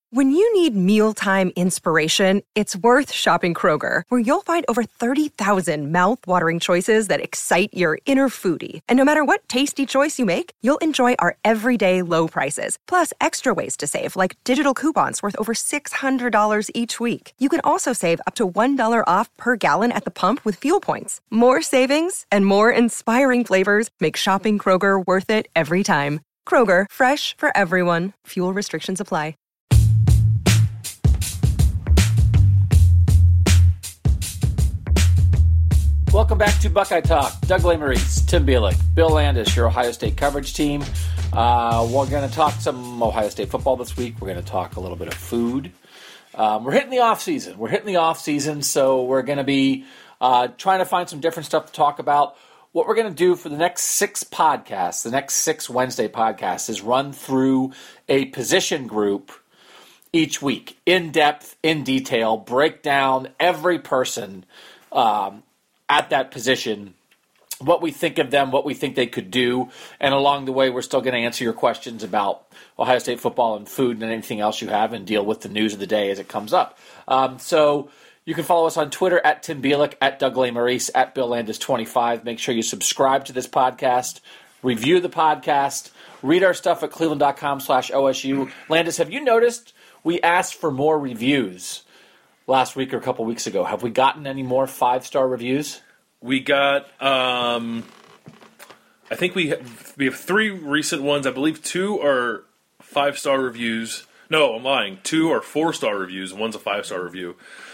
When you need mealtime inspiration, it's worth shopping Kroger, where you'll find over 30,000 mouth-watering choices that excite your inner foodie. And no matter what tasty choice you make, you'll enjoy our everyday low prices, plus extra ways to save, like digital coupons worth over $600 each week. You can also save up to $1 off per gallon at the pump with fuel points. More savings and more inspiring flavors make shopping Kroger worth it every time. Kroger, fresh for everyone. Fuel restrictions apply. Welcome back to Buckeye Talk. Doug Lesmerises, Tim Bielik, Bill Landis, your Ohio State coverage team. We're going to talk some Ohio State football this week. We're going to talk a little bit of food. We're hitting the off-season. So we're going to be trying to find some different stuff to talk about. What we're going to do for the next 6 podcasts, the next 6 Wednesday podcasts, is run through a position group each week, in depth, in detail, break down every person at that position, what we think of them, what we think they could do, and along the way we're still going to answer your questions about Ohio State football and food and anything else you have and deal with the news of the day as it comes up. So you can follow us on Twitter at Tim Bielik, at Doug Lesmerises, at Bill Landis25. Make sure you subscribe to this podcast, review the podcast, read our stuff at cleveland.com/OSU. Landis, have you noticed we asked for more reviews last week or a couple weeks ago? Have we gotten any more 5-star reviews? We got, I think we have 3 recent ones. I believe 2 are 5-star reviews. No, I'm lying. 2 are 4-star reviews, and one's a 5-star review.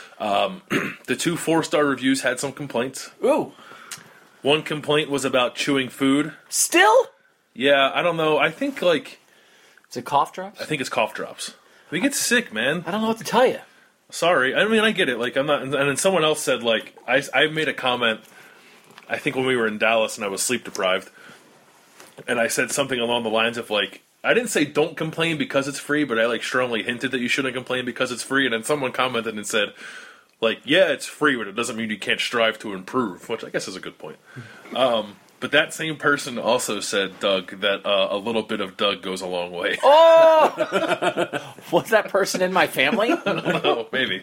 The 2 4-star reviews had some complaints. Ooh. One complaint was about chewing food. Still? Yeah, I don't know. I think, Is it cough drops? I think it's cough drops. We get sick, man. I don't know what to tell you. Sorry. I mean, I get it. I'm not. And then someone else said, I made a comment, I think when we were in Dallas and I was sleep deprived, and I said something along the lines of, I didn't say don't complain because it's free, but I, strongly hinted that you shouldn't complain because it's free, and then someone commented and said, yeah, it's free, but it doesn't mean you can't strive to improve, which I guess is a good point. But that same person also said, Doug, that a little bit of Doug goes a long way. Oh! Was that person in my family? I don't know. Maybe.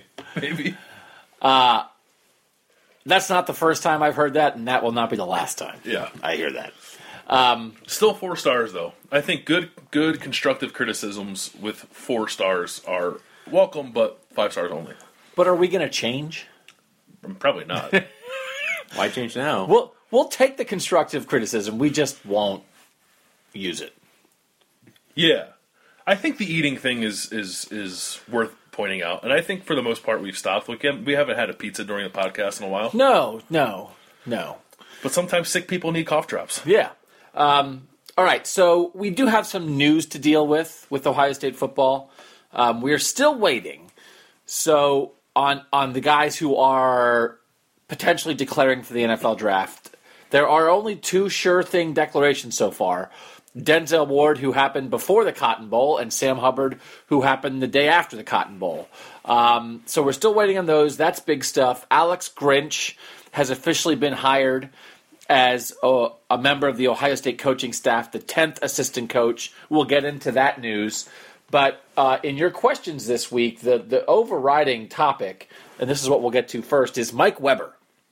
That's not the first time I've heard that, and that will not be the last time. Yeah. I hear that. Still 4 stars, though. I think good constructive criticisms with 4 stars are welcome, but 5 stars only. But are we going to change? Probably not. Why change now? We'll take the constructive criticism. We just won't use it. Yeah. I think the eating thing is worth pointing out. And I think for the most part we've stopped. We haven't had a pizza during the podcast in a while. No. But sometimes sick people need cough drops. Yeah. All right, so we do have some news to deal with Ohio State football. We are still waiting. So on the guys who are potentially declaring for the NFL draft, there are only 2 sure thing declarations so far. Denzel Ward, who happened before the Cotton Bowl, and Sam Hubbard, who happened the day after the Cotton Bowl. So we're still waiting on those. That's big stuff. Alex Grinch has officially been hired as a member of the Ohio State coaching staff, the 10th assistant coach. We'll get into that news. But in your questions this week, the overriding topic, and this is what we'll get to first, is Mike Weber.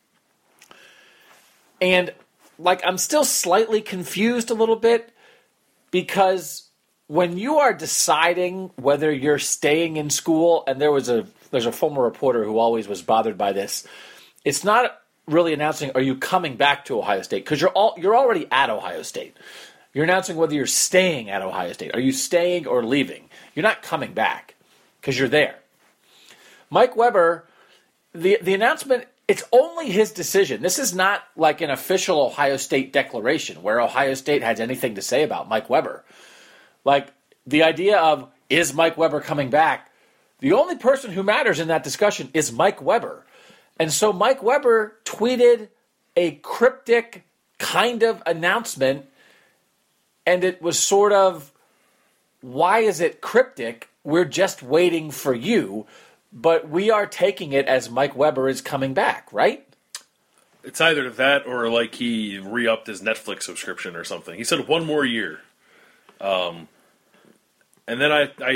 And, I'm still slightly confused a little bit because when you are deciding whether you're staying in school, and there's a former reporter who always was bothered by this, it's not really announcing, are you coming back to Ohio State? Because you're already at Ohio State. You're announcing whether you're staying at Ohio State. Are you staying or leaving? You're not coming back because you're there. Mike Weber, the announcement, it's only his decision. This is not like an official Ohio State declaration where Ohio State has anything to say about Mike Weber. The idea of, is Mike Weber coming back? The only person who matters in that discussion is Mike Weber. And so Mike Weber tweeted a cryptic kind of announcement, and it was sort of, why is it cryptic? We're just waiting for you. But we are taking it as Mike Weber is coming back, right? It's either that or he re-upped his Netflix subscription or something. He said 1 more year. And then I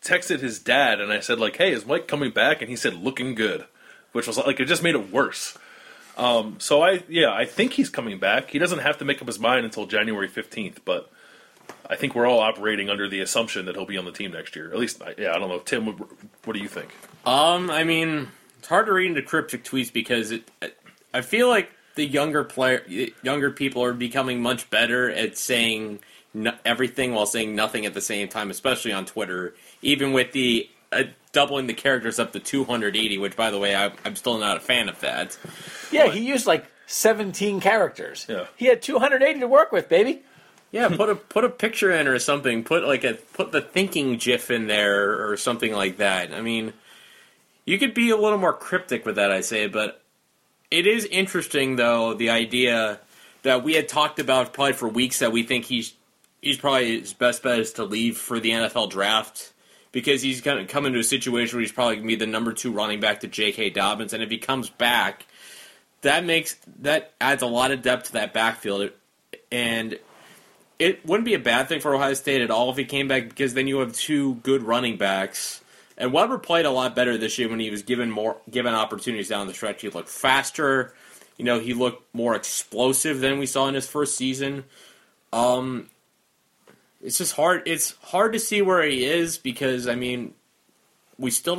texted his dad, and I said, like, hey, is Mike coming back? And he said, looking good, which was like, it just made it worse. So I think he's coming back. He doesn't have to make up his mind until January 15th, but I think we're all operating under the assumption that he'll be on the team next year. At least, I don't know. Tim, what do you think? I mean, it's hard to read into cryptic tweets because I feel like the younger people are becoming much better at saying everything while saying nothing at the same time, especially on Twitter. Even with the doubling the characters up to 280, which, by the way, I'm still not a fan of that. Yeah, he used like 17 characters. Yeah. He had 280 to work with, baby. Yeah, put a picture in or something. Put the thinking GIF in there or something like that. I mean, you could be a little more cryptic with that, I say, but it is interesting though the idea that we had talked about probably for weeks that we think he's probably his best bet is to leave for the NFL draft because he's going to come into a situation where he's probably going to be the number 2 running back to J.K. Dobbins, and if he comes back, that adds a lot of depth to that backfield, and it wouldn't be a bad thing for Ohio State at all if he came back because then you have 2 good running backs. And Weber played a lot better this year when he was given opportunities down the stretch. He looked faster. He looked more explosive than we saw in his first season. It's just hard. It's hard to see where he is because I mean, we still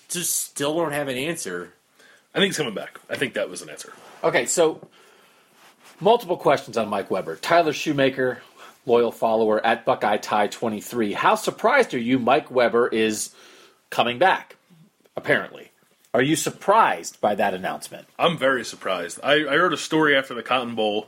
don't have an answer. I think he's coming back. I think that was an answer. Okay, so multiple questions on Mike Weber. Tyler Shoemaker, loyal follower at Buckeye Tie 23. How surprised are you Mike Weber is coming back? Apparently, are you surprised by that announcement? I'm very surprised. I heard a story after the Cotton Bowl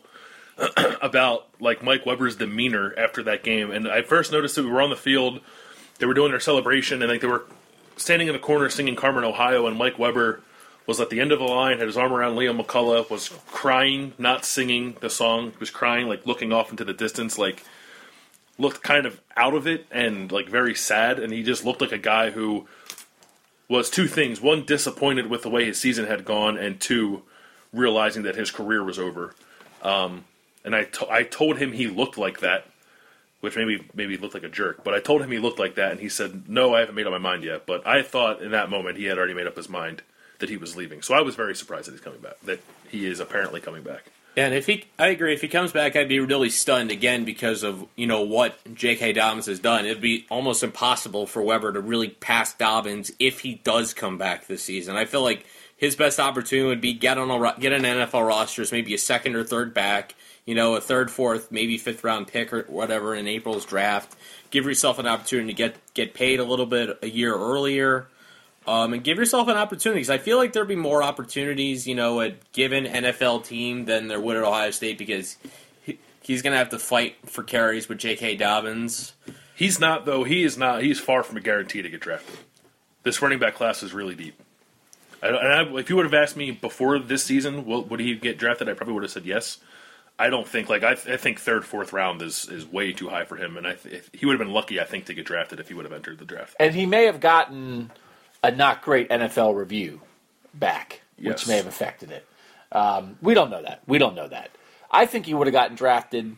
about like Mike Weber's demeanor after that game, and I first noticed that we were on the field. They were doing their celebration, and like they were standing in the corner singing Carmen, Ohio, and Mike Weber was at the end of the line, had his arm around Liam McCullough, was crying, not singing the song, was crying, like looking off into the distance, like looked kind of out of it and like very sad, and he just looked like a guy who was 2 things: 1, disappointed with the way his season had gone, and 2, realizing that his career was over. And I told him he looked like that, which maybe looked like a jerk, but I told him he looked like that, and he said, no, I haven't made up my mind yet. But I thought in that moment he had already made up his mind that he was leaving. So I was very surprised that he's coming back, that he is apparently coming back. And I agree, if he comes back, I'd be really stunned again because of, what J.K. Dobbins has done. It'd be almost impossible for Weber to really pass Dobbins if he does come back this season. I feel like his best opportunity would be get an NFL roster as maybe a 2nd or 3rd back, a 3rd, 4th, maybe 5th round pick or whatever in April's draft. Give yourself an opportunity to get paid a little bit a year earlier. And give yourself an opportunity, because I feel like there'd be more opportunities, at given NFL team than there would at Ohio State, because he's going to have to fight for carries with J.K. Dobbins. He's not, though. He is not. He's far from a guarantee to get drafted. This running back class is really deep. If you would have asked me before this season, would he get drafted, I probably would have said yes. I don't think, I think 3rd, 4th round is way too high for him, and he would have been lucky, I think, to get drafted if he would have entered the draft. And he may have gotten a not great NFL review back, which may have affected it. We don't know that. I think he would have gotten drafted.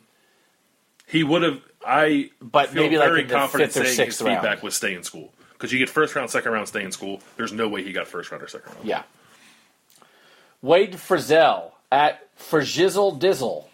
He would have. But feel maybe very like in the confident 5th or saying his 6th round. feedback was stay in school, because you get 1st round, 2nd round, stay in school. There's no way he got 1st round or 2nd round. Yeah. Wade Frizzell at Frizzle Dizzle.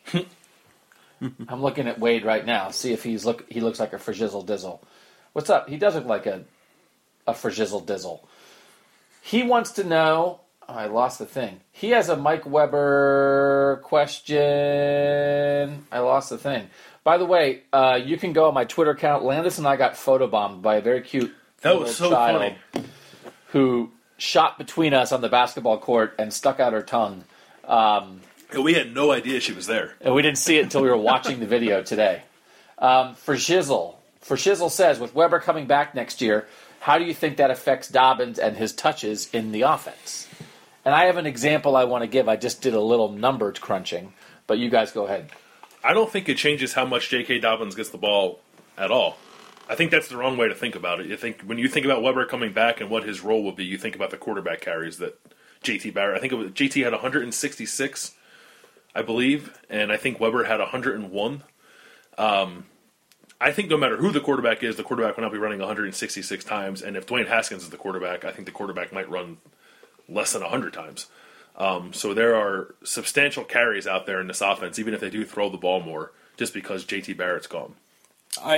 I'm looking at Wade right now. See if he looks like a Frizzle Dizzle. What's up? He does look like a Frizzle Dizzle. He wants to know. Oh, I lost the thing. He has a Mike Weber question. I lost the thing. By the way, you can go on my Twitter account. Landis and I got photobombed by a very cute funny who shot between us on the basketball court and stuck out her tongue. We had no idea she was there. And we didn't see it until we were watching the video today. For Shizzle says, with Weber coming back next year, how do you think that affects Dobbins and his touches in the offense? And I have an example I want to give. I just did a little number crunching, but you guys go ahead. I don't think it changes how much J.K. Dobbins gets the ball at all. I think that's the wrong way to think about it. When you think about Weber coming back and what his role will be, you think about the quarterback carries that J.T. Barrett. J.T. had 166, I believe, and I think Weber had 101. I think no matter who the quarterback is, the quarterback will not be running 166 times. And if Dwayne Haskins is the quarterback, I think the quarterback might run less than 100 times. So there are substantial carries out there in this offense, even if they do throw the ball more, just because J.T. Barrett's gone. I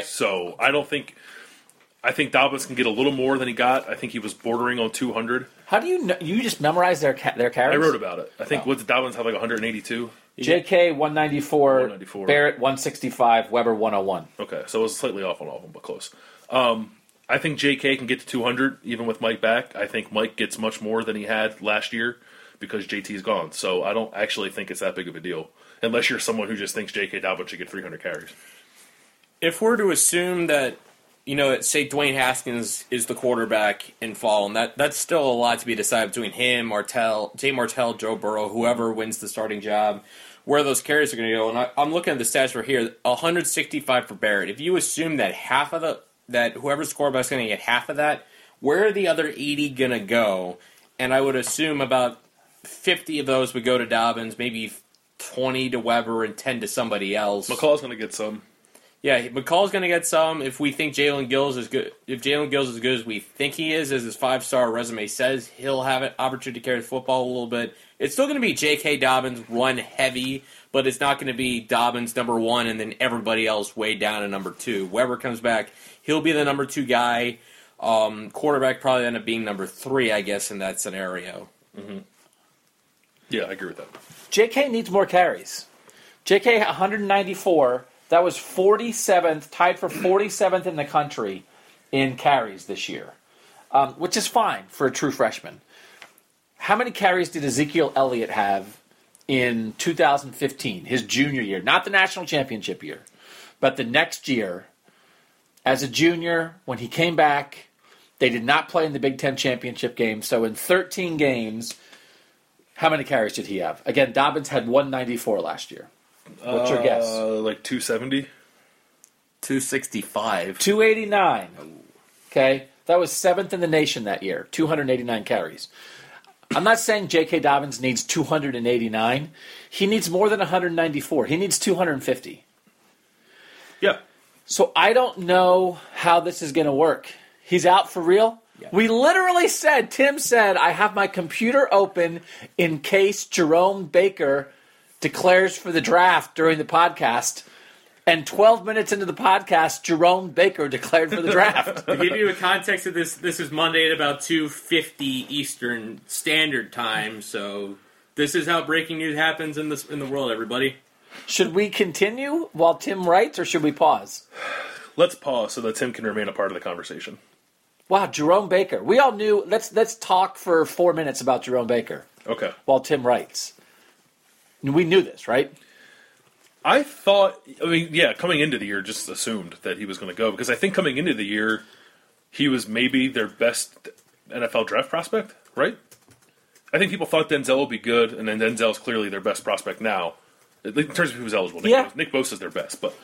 think Dobbins can get a little more than he got. I think he was bordering on 200. How do you know? You just memorize their carries? I wrote about it. I think what Dobbins have like 182. J.K. 194, Barrett 165, Weber 101. Okay, so it was slightly off on all of them, but close. I think J.K. can get to 200 even with Mike back. I think Mike gets much more than he had last year because J.T.'s gone. So I don't actually think it's that big of a deal, unless you're someone who just thinks J.K. Dobbins should get 300 carries. If we're to assume that, say Dwayne Haskins is the quarterback in fall, and that's still a lot to be decided between him, Jay Martell, Joe Burrow, whoever wins the starting job, where those carries are going to go. And I'm looking at the stats right here, 165 for Barrett. If you assume that that whoever's quarterback is going to get half of that, where are the other 80 going to go? And I would assume about 50 of those would go to Dobbins, maybe 20 to Weber, and 10 to somebody else. McCall's going to get some. Yeah, McCall's going to get some. If we think Jalen Gills is good, if Jalen Gills is as good as we think he is, as his 5-star resume says, he'll have an opportunity to carry the football a little bit. It's still going to be J.K. Dobbins run heavy, but it's not going to be Dobbins number 1 and then everybody else way down to number 2. Weber comes back, he'll be the number 2 guy. Quarterback probably end up being number 3, I guess, in that scenario. Mm-hmm. Yeah, I agree with that. J.K. needs more carries. J.K. 194. That was 47th, tied for 47th in the country in carries this year, which is fine for a true freshman. How many carries did Ezekiel Elliott have in 2015, his junior year? Not the national championship year, but the next year. As a junior, when he came back, they did not play in the Big Ten championship game. So in 13 games, how many carries did he have? Again, Dobbins had 194 last year. What's your guess? Like 270? 265. 289. Okay? That was 7th in the nation that year. 289 carries. I'm not saying J.K. Dobbins needs 289. He needs more than 194. He needs 250. Yeah. So I don't know how this is going to work. He's out for real? Yeah. We literally said, Tim said, I have my computer open in case Jerome Baker declares for the draft during the podcast, and 12 minutes into the podcast, Jerome Baker declared for the draft. To give you a context of this is Monday at about 2:50 Eastern Standard Time, so this is how breaking news happens in the world, everybody. Should we continue while Tim writes, or should we pause? Let's pause so that Tim can remain a part of the conversation. Wow, Jerome Baker. We all knew. Let's talk for 4 minutes about Jerome Baker. Okay. While Tim writes. We knew this, right? Coming into the year, just assumed that he was going to go. Because I think coming into the year, he was maybe their best NFL draft prospect, right? I think people thought Denzel would be good, and then Denzel's clearly their best prospect now. In terms of who's eligible. Nick Bosa's their best. But,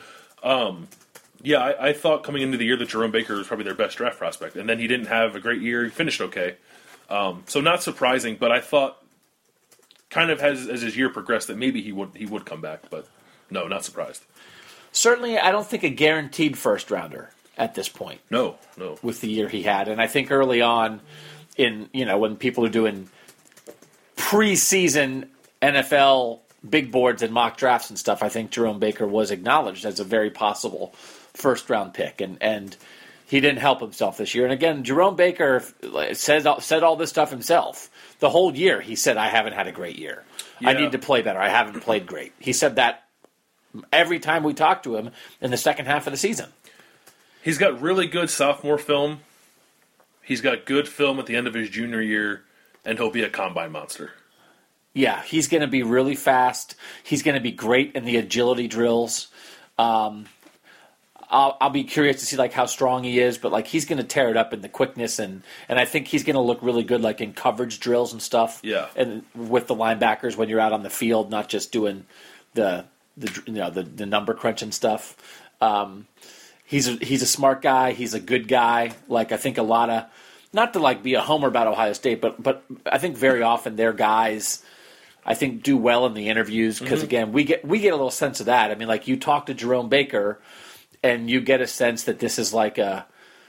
I thought coming into the year that Jerome Baker was probably their best draft prospect. And then he didn't have a great year. He finished okay. So not surprising, but I thought kind of as his year progressed that maybe he would come back, but no, not surprised. Certainly, I don't think a guaranteed first rounder at this point. No. With the year he had, and I think early on, when people are doing preseason NFL big boards and mock drafts and stuff, I think Jerome Baker was acknowledged as a very possible first round pick, and he didn't help himself this year. And again, Jerome Baker said all this stuff himself. The whole year, he said, I haven't had a great year. Yeah. I need to play better. I haven't played great. He said that every time we talked to him in the second half of the season. He's got really good sophomore film. He's got good film at the end of his junior year, and he'll be a combine monster. Yeah, he's going to be really fast. He's going to be great in the agility drills. I'll be curious to see how strong he is, but he's going to tear it up in the quickness, and I think he's going to look really good in coverage drills and stuff. Yeah, and with the linebackers when you're out on the field, not just doing the number crunching stuff. He's a smart guy. He's a good guy. I think a lot of, not to be a homer about Ohio State, but I think very often their guys, I think, do well in the interviews because again we get a little sense of that. I mean, you talk to Jerome Baker. and you get a sense that this is like a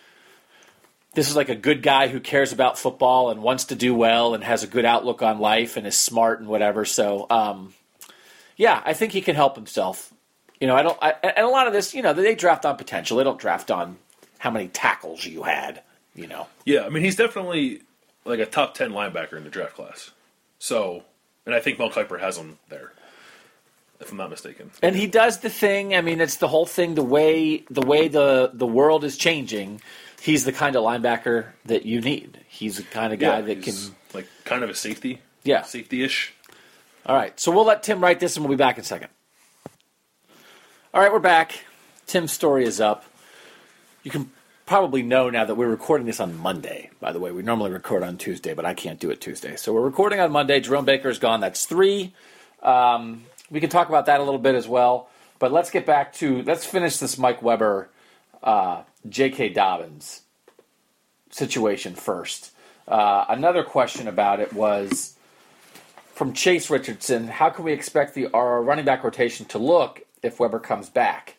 good guy who cares about football and wants to do well and has a good outlook on life and is smart and whatever. So, I think he can help himself. And a lot of this, they draft on potential. They don't draft on how many tackles you had. Yeah, I mean, he's definitely like a top 10 linebacker in the draft class. So, and I think Mel Kiper has him there, if I'm not mistaken. And he does the thing. I mean, it's the whole thing. The way the world is changing, he's the kind of linebacker that you need. He's the kind of guy that can like kind of a safety. Yeah, safety-ish. All right, so we'll let Tim write this, and we'll be back in a second. All right, we're back. Tim's story is up. You can probably know now that we're recording this on Monday. By the way, we normally record on Tuesday, but I can't do it Tuesday. So we're recording on Monday. Jerome Baker is gone. That's 3. We can talk about that a little bit as well. But let's finish this Mike Weber, J.K. Dobbins situation first. Another question about it was from Chase Richardson. How can we expect our running back rotation to look if Weber comes back?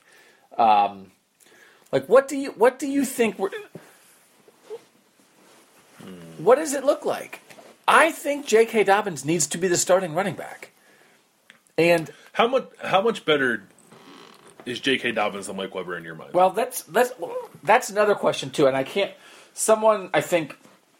What do you think? What does it look like? I think J.K. Dobbins needs to be the starting running back. And how much better is J.K. Dobbins than Mike Weber in your mind? Well, that's another question too, and I can't. Someone, I think,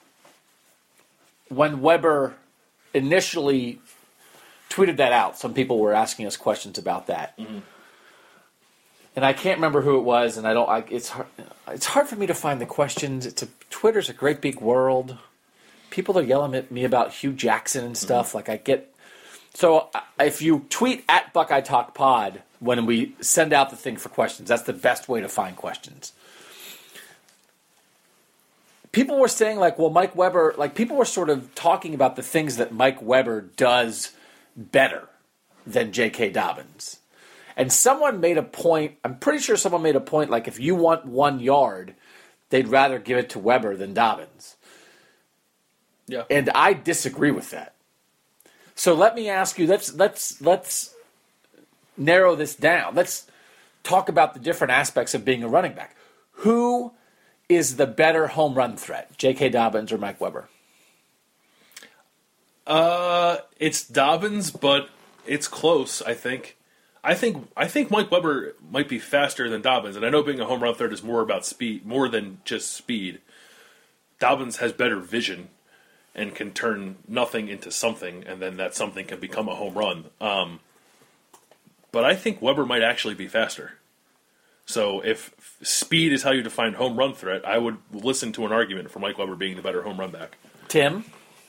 when Weber initially tweeted that out, some people were asking us questions about that. Mm-hmm. And I can't remember who it was, and it's hard for me to find the questions. Twitter's a great big world. People are yelling at me about Hugh Jackson and stuff. Mm-hmm. So if you tweet at Buckeye Talk Pod when we send out the thing for questions, that's the best way to find questions. People were saying Mike Weber, people were sort of talking about the things that Mike Weber does better than J.K. Dobbins. And someone made a point, I'm pretty sure someone made a point, if you want 1 yard, they'd rather give it to Weber than Dobbins. Yeah. And I disagree with that. So let me ask you, let's narrow this down. Let's talk about the different aspects of being a running back. Who is the better home run threat, J.K. Dobbins or Mike Weber? It's Dobbins, but it's close, I think. I think Mike Weber might be faster than Dobbins, and I know being a home run threat is more about speed, more than just speed. Dobbins has better vision and can turn nothing into something, and then that something can become a home run. But I think Weber might actually be faster. So if speed is how you define home run threat, I would listen to an argument for Mike Weber being the better home run back. Tim?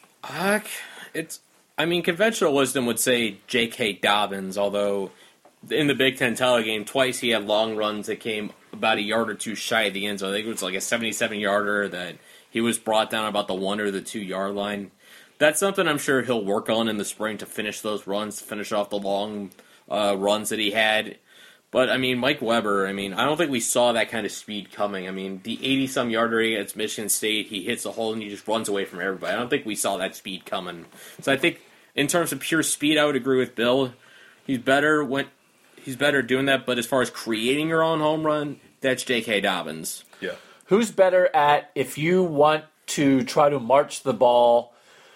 Conventional wisdom would say J.K. Dobbins, although in the Big Ten title game, twice he had long runs that came about a yard or two shy of the end zone. I think it was like a 77-yarder that he was brought down about the 1 or the 2 yard line. That's something I'm sure he'll work on in the spring to finish those runs, to finish off the long runs that he had. But, Mike Weber, I don't think we saw that kind of speed coming. The 80-some yarder against Michigan State, he hits a hole and he just runs away from everybody. I don't think we saw that speed coming. So I think in terms of pure speed, I would agree with Bill. He's better doing that, but as far as creating your own home run, that's J.K. Dobbins. Yeah. Who's better at, if you want to try to march the ball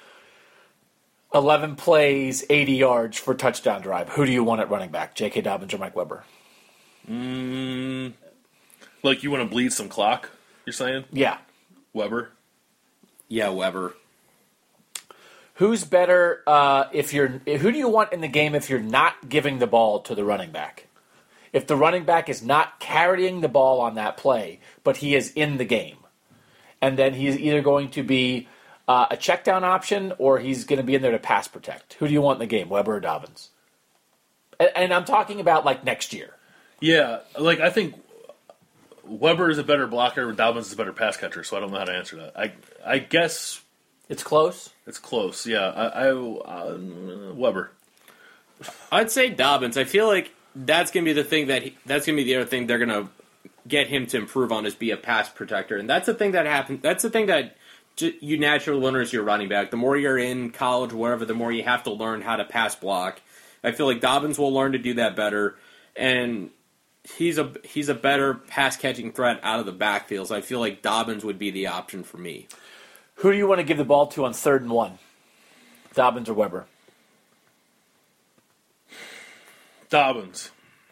11 plays, 80 yards for a touchdown drive, who do you want at running back, J.K. Dobbins or Mike Weber? You want to bleed some clock, you're saying? Yeah. Weber? Yeah, Weber. Who's better who do you want in the game if you're not giving the ball to the running back? If the running back is not carrying the ball on that play, but he is in the game. And then he's either going to be a check down option or he's going to be in there to pass protect. Who do you want in the game, Weber or Dobbins? And I'm talking about next year. Yeah, I think Weber is a better blocker, Dobbins is a better pass catcher, so I don't know how to answer that. I guess it's close. It's close, yeah. Weber. I'd say Dobbins. I feel like that's going to be the thing that's going to be the other thing they're going to get him to improve on is be a pass protector, and that's the thing that happens. That's the thing that you naturally learn as your running back. The more you're in college, or whatever, the more you have to learn how to pass block. I feel like Dobbins will learn to do that better, and he's a better pass catching threat out of the backfield. So I feel like Dobbins would be the option for me. Who do you want to give the ball to on 3rd and 1? Dobbins or Weber? Dobbins.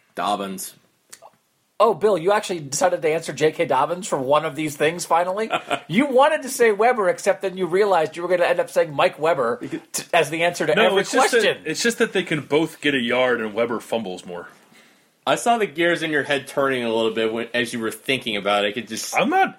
Oh, Bill, you actually decided to answer J.K. Dobbins for one of these things, finally? You wanted to say Weber, except then you realized you were going to end up saying Mike Weber as the answer to every question. It's just that they can both get a yard and Weber fumbles more. I saw the gears in your head turning a little bit as you were thinking about it. I'm not...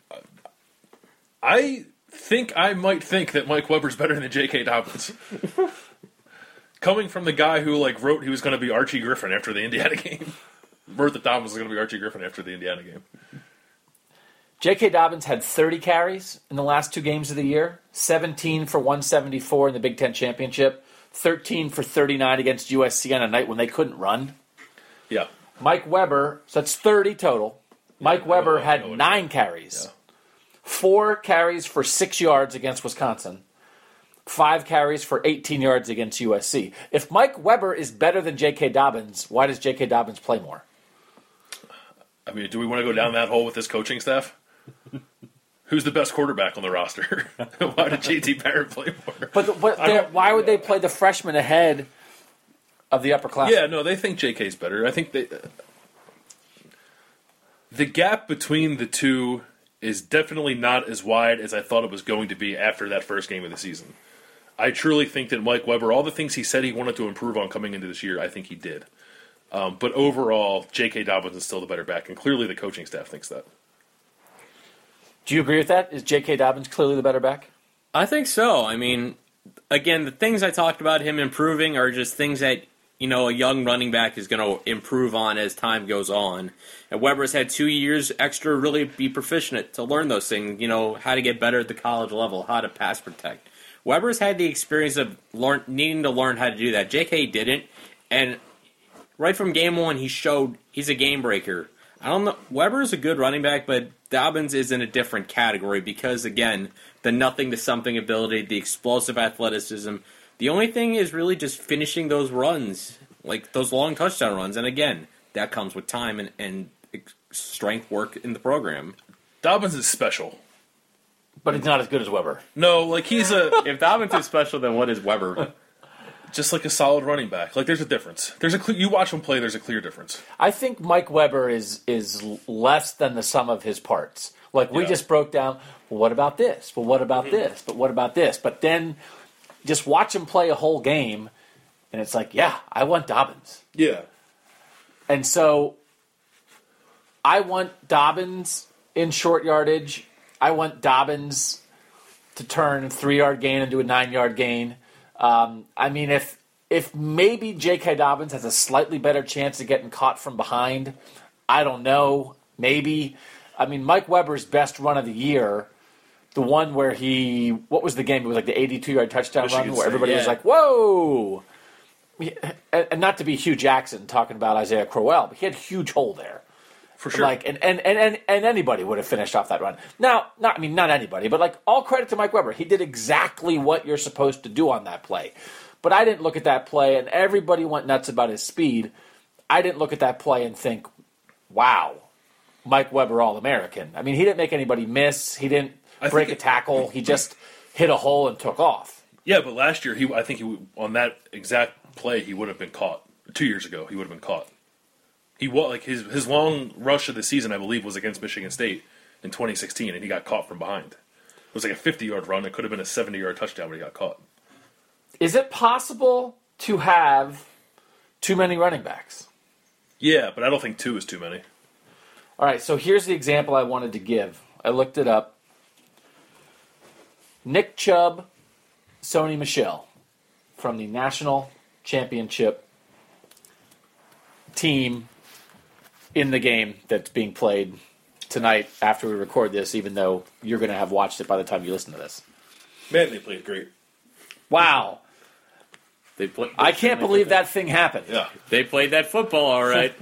I think I might think that Mike Weber's better than J.K. Dobbins. Coming from the guy who wrote he was going to be Archie Griffin after the Indiana game. Wrote that Dobbins was going to be Archie Griffin after the Indiana game. J.K. Dobbins had 30 carries in the last 2 games of the year, 17 for 174 in the Big Ten Championship, 13 for 39 against USC on a night when they couldn't run. Yeah. Mike Weber, so that's 30 total. Mike Weber had 9 carries. 4 carries for 6 yards against Wisconsin. 5 carries for 18 yards against USC. If Mike Weber is better than J.K. Dobbins, why does J.K. Dobbins play more? I mean, do we want to go down that hole with this coaching staff? Who's the best quarterback on the roster? Why did J.T. Barrett play more? But why would they play the freshman ahead of the upper class? Yeah, no, they think J.K.'s better. I think the gap between the two is definitely not as wide as I thought it was going to be after that first game of the season. I truly think that Mike Weber, all the things he said he wanted to improve on coming into this year, I think he did. But overall, J.K. Dobbins is still the better back, and clearly the coaching staff thinks that. Do you agree with that? Is J.K. Dobbins clearly the better back? I think so. I mean, again, the things I talked about him improving are just things that, a young running back is going to improve on as time goes on. And Weber's had 2 years extra to really be proficient to learn those things, how to get better at the college level, how to pass protect. Weber's had the experience of needing to learn how to do that. J.K. didn't, and right from game 1, he showed he's a game breaker. I don't know. Weber's a good running back, but Dobbins is in a different category because, again, the nothing to something ability, the explosive athleticism. The only thing is really just finishing those runs, like those long touchdown runs. And again, that comes with time and strength work in the program. Dobbins is special. But he's not as good as Weber. No, he's a... If Dobbins is special, then what is Weber? Just like a solid running back. There's a difference. You watch him play, there's a clear difference. I think Mike Weber is less than the sum of his parts. We just broke down, well, what about this? Well, what about this? But what about this? But then just watch him play a whole game, and it's I want Dobbins. Yeah. And so I want Dobbins in short yardage. I want Dobbins to turn a 3-yard gain into a 9-yard gain. If maybe J.K. Dobbins has a slightly better chance of getting caught from behind, I don't know. Maybe. Mike Weber's best run of the year, the one where what was the game? It was the 82-yard touchdown Michigan run where everybody was like, whoa! And not to be Hugh Jackson talking about Isaiah Crowell, but he had a huge hole there. For sure. And anybody would have finished off that run. Now, not anybody, but all credit to Mike Weber. He did exactly what you're supposed to do on that play. But I didn't look at that play, and everybody went nuts about his speed. I didn't look at that play and think, wow, Mike Weber All-American. He didn't make anybody miss. He didn't break a tackle. He just hit a hole and took off. Yeah, but last year, I think on that exact play, he would have been caught. 2 years ago, he would have been caught. He his long rush of the season, I believe, was against Michigan State in 2016, and he got caught from behind. It was a 50-yard run. It could have been a 70-yard touchdown, but he got caught. Is it possible to have too many running backs? Yeah, but I don't think 2 is too many. All right, so here's the example I wanted to give. I looked it up. Nick Chubb, Sony Michel from the national championship team in the game that's being played tonight after we record this, even though you're going to have watched it by the time you listen to this. Man, they played great. Wow. I can't believe that thing happened. Yeah. They played that football all right.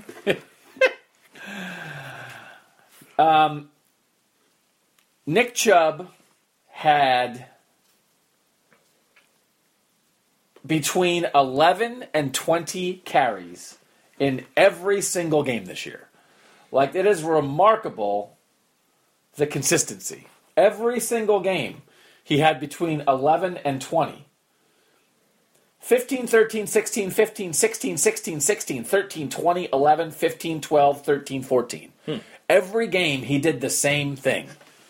Nick Chubb had between 11 and 20 carries in every single game this year. Like, it is remarkable, the consistency. Every single game, he had between 11 and 20. 15, 13, 16, 15, 16, 16, 16, 13, 20, 11, 15, 12, 13, 14. Every game, he did the same thing.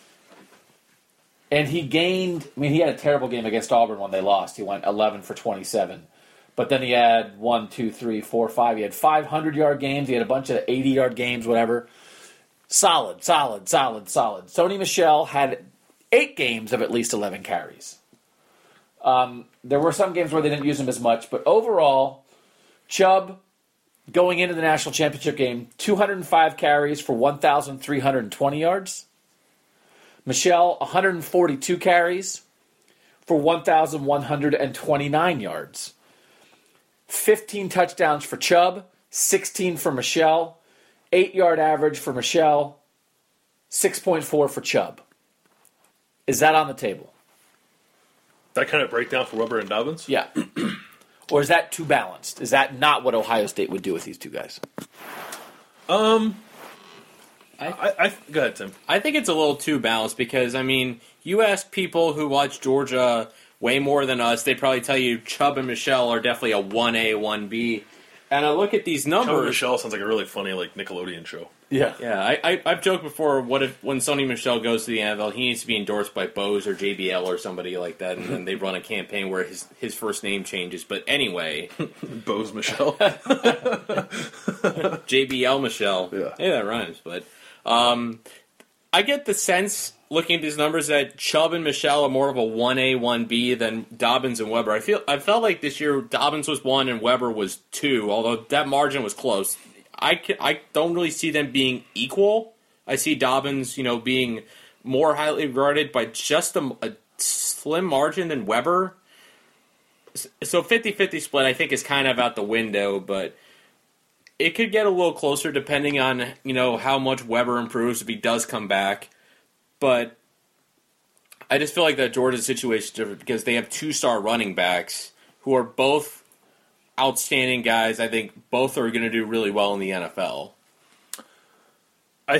And he gained, he had a terrible game against Auburn when they lost. He went 11 for 27. But then he had 1, 2, 3, 4, 5. He had 500-yard games. He had a bunch of 80-yard games, whatever. Solid. Sony Michel had 8 games of at least 11 carries. There were some games where they didn't use him as much, but overall, Chubb, going into the national championship game, 205 carries for 1,320 yards. Michel, 142 carries for 1,129 yards. 15 touchdowns for Chubb, 16 for Michel, 8-yard average for Michel, 6.4 for Chubb. Is that on the table? That kind of breakdown for Weber and Dobbins? Yeah. Or is that too balanced? Is that not what Ohio State would do with these two guys? Go ahead, Tim. I think it's a little too balanced because, you ask people who watch Georgia way more than us, they probably tell you Chubb and Michel are definitely a 1A, 1B. And I look at these numbers. Chubb and Michel sounds like a really funny Nickelodeon show. Yeah. Yeah, I've joked before, what if when Sony Michel goes to the NFL, he needs to be endorsed by Bose or JBL or somebody like that, and then they run a campaign where his first name changes. But anyway. Bose Michel. JBL Michel. Yeah. Hey, that rhymes. But I get the sense, looking at these numbers, that Chubb and Michel are more of a 1A, 1B than Dobbins and Weber. I felt like this year Dobbins was 1 and Weber was 2, although that margin was close. I don't really see them being equal. I see Dobbins, being more highly regarded by just a slim margin than Weber. So 50-50 split, I think, is kind of out the window, but it could get a little closer depending on, how much Weber improves if he does come back. But I just feel like that Georgia's situation is different because they have 2-star running backs who are both outstanding guys. I think both are going to do really well in the NFL. I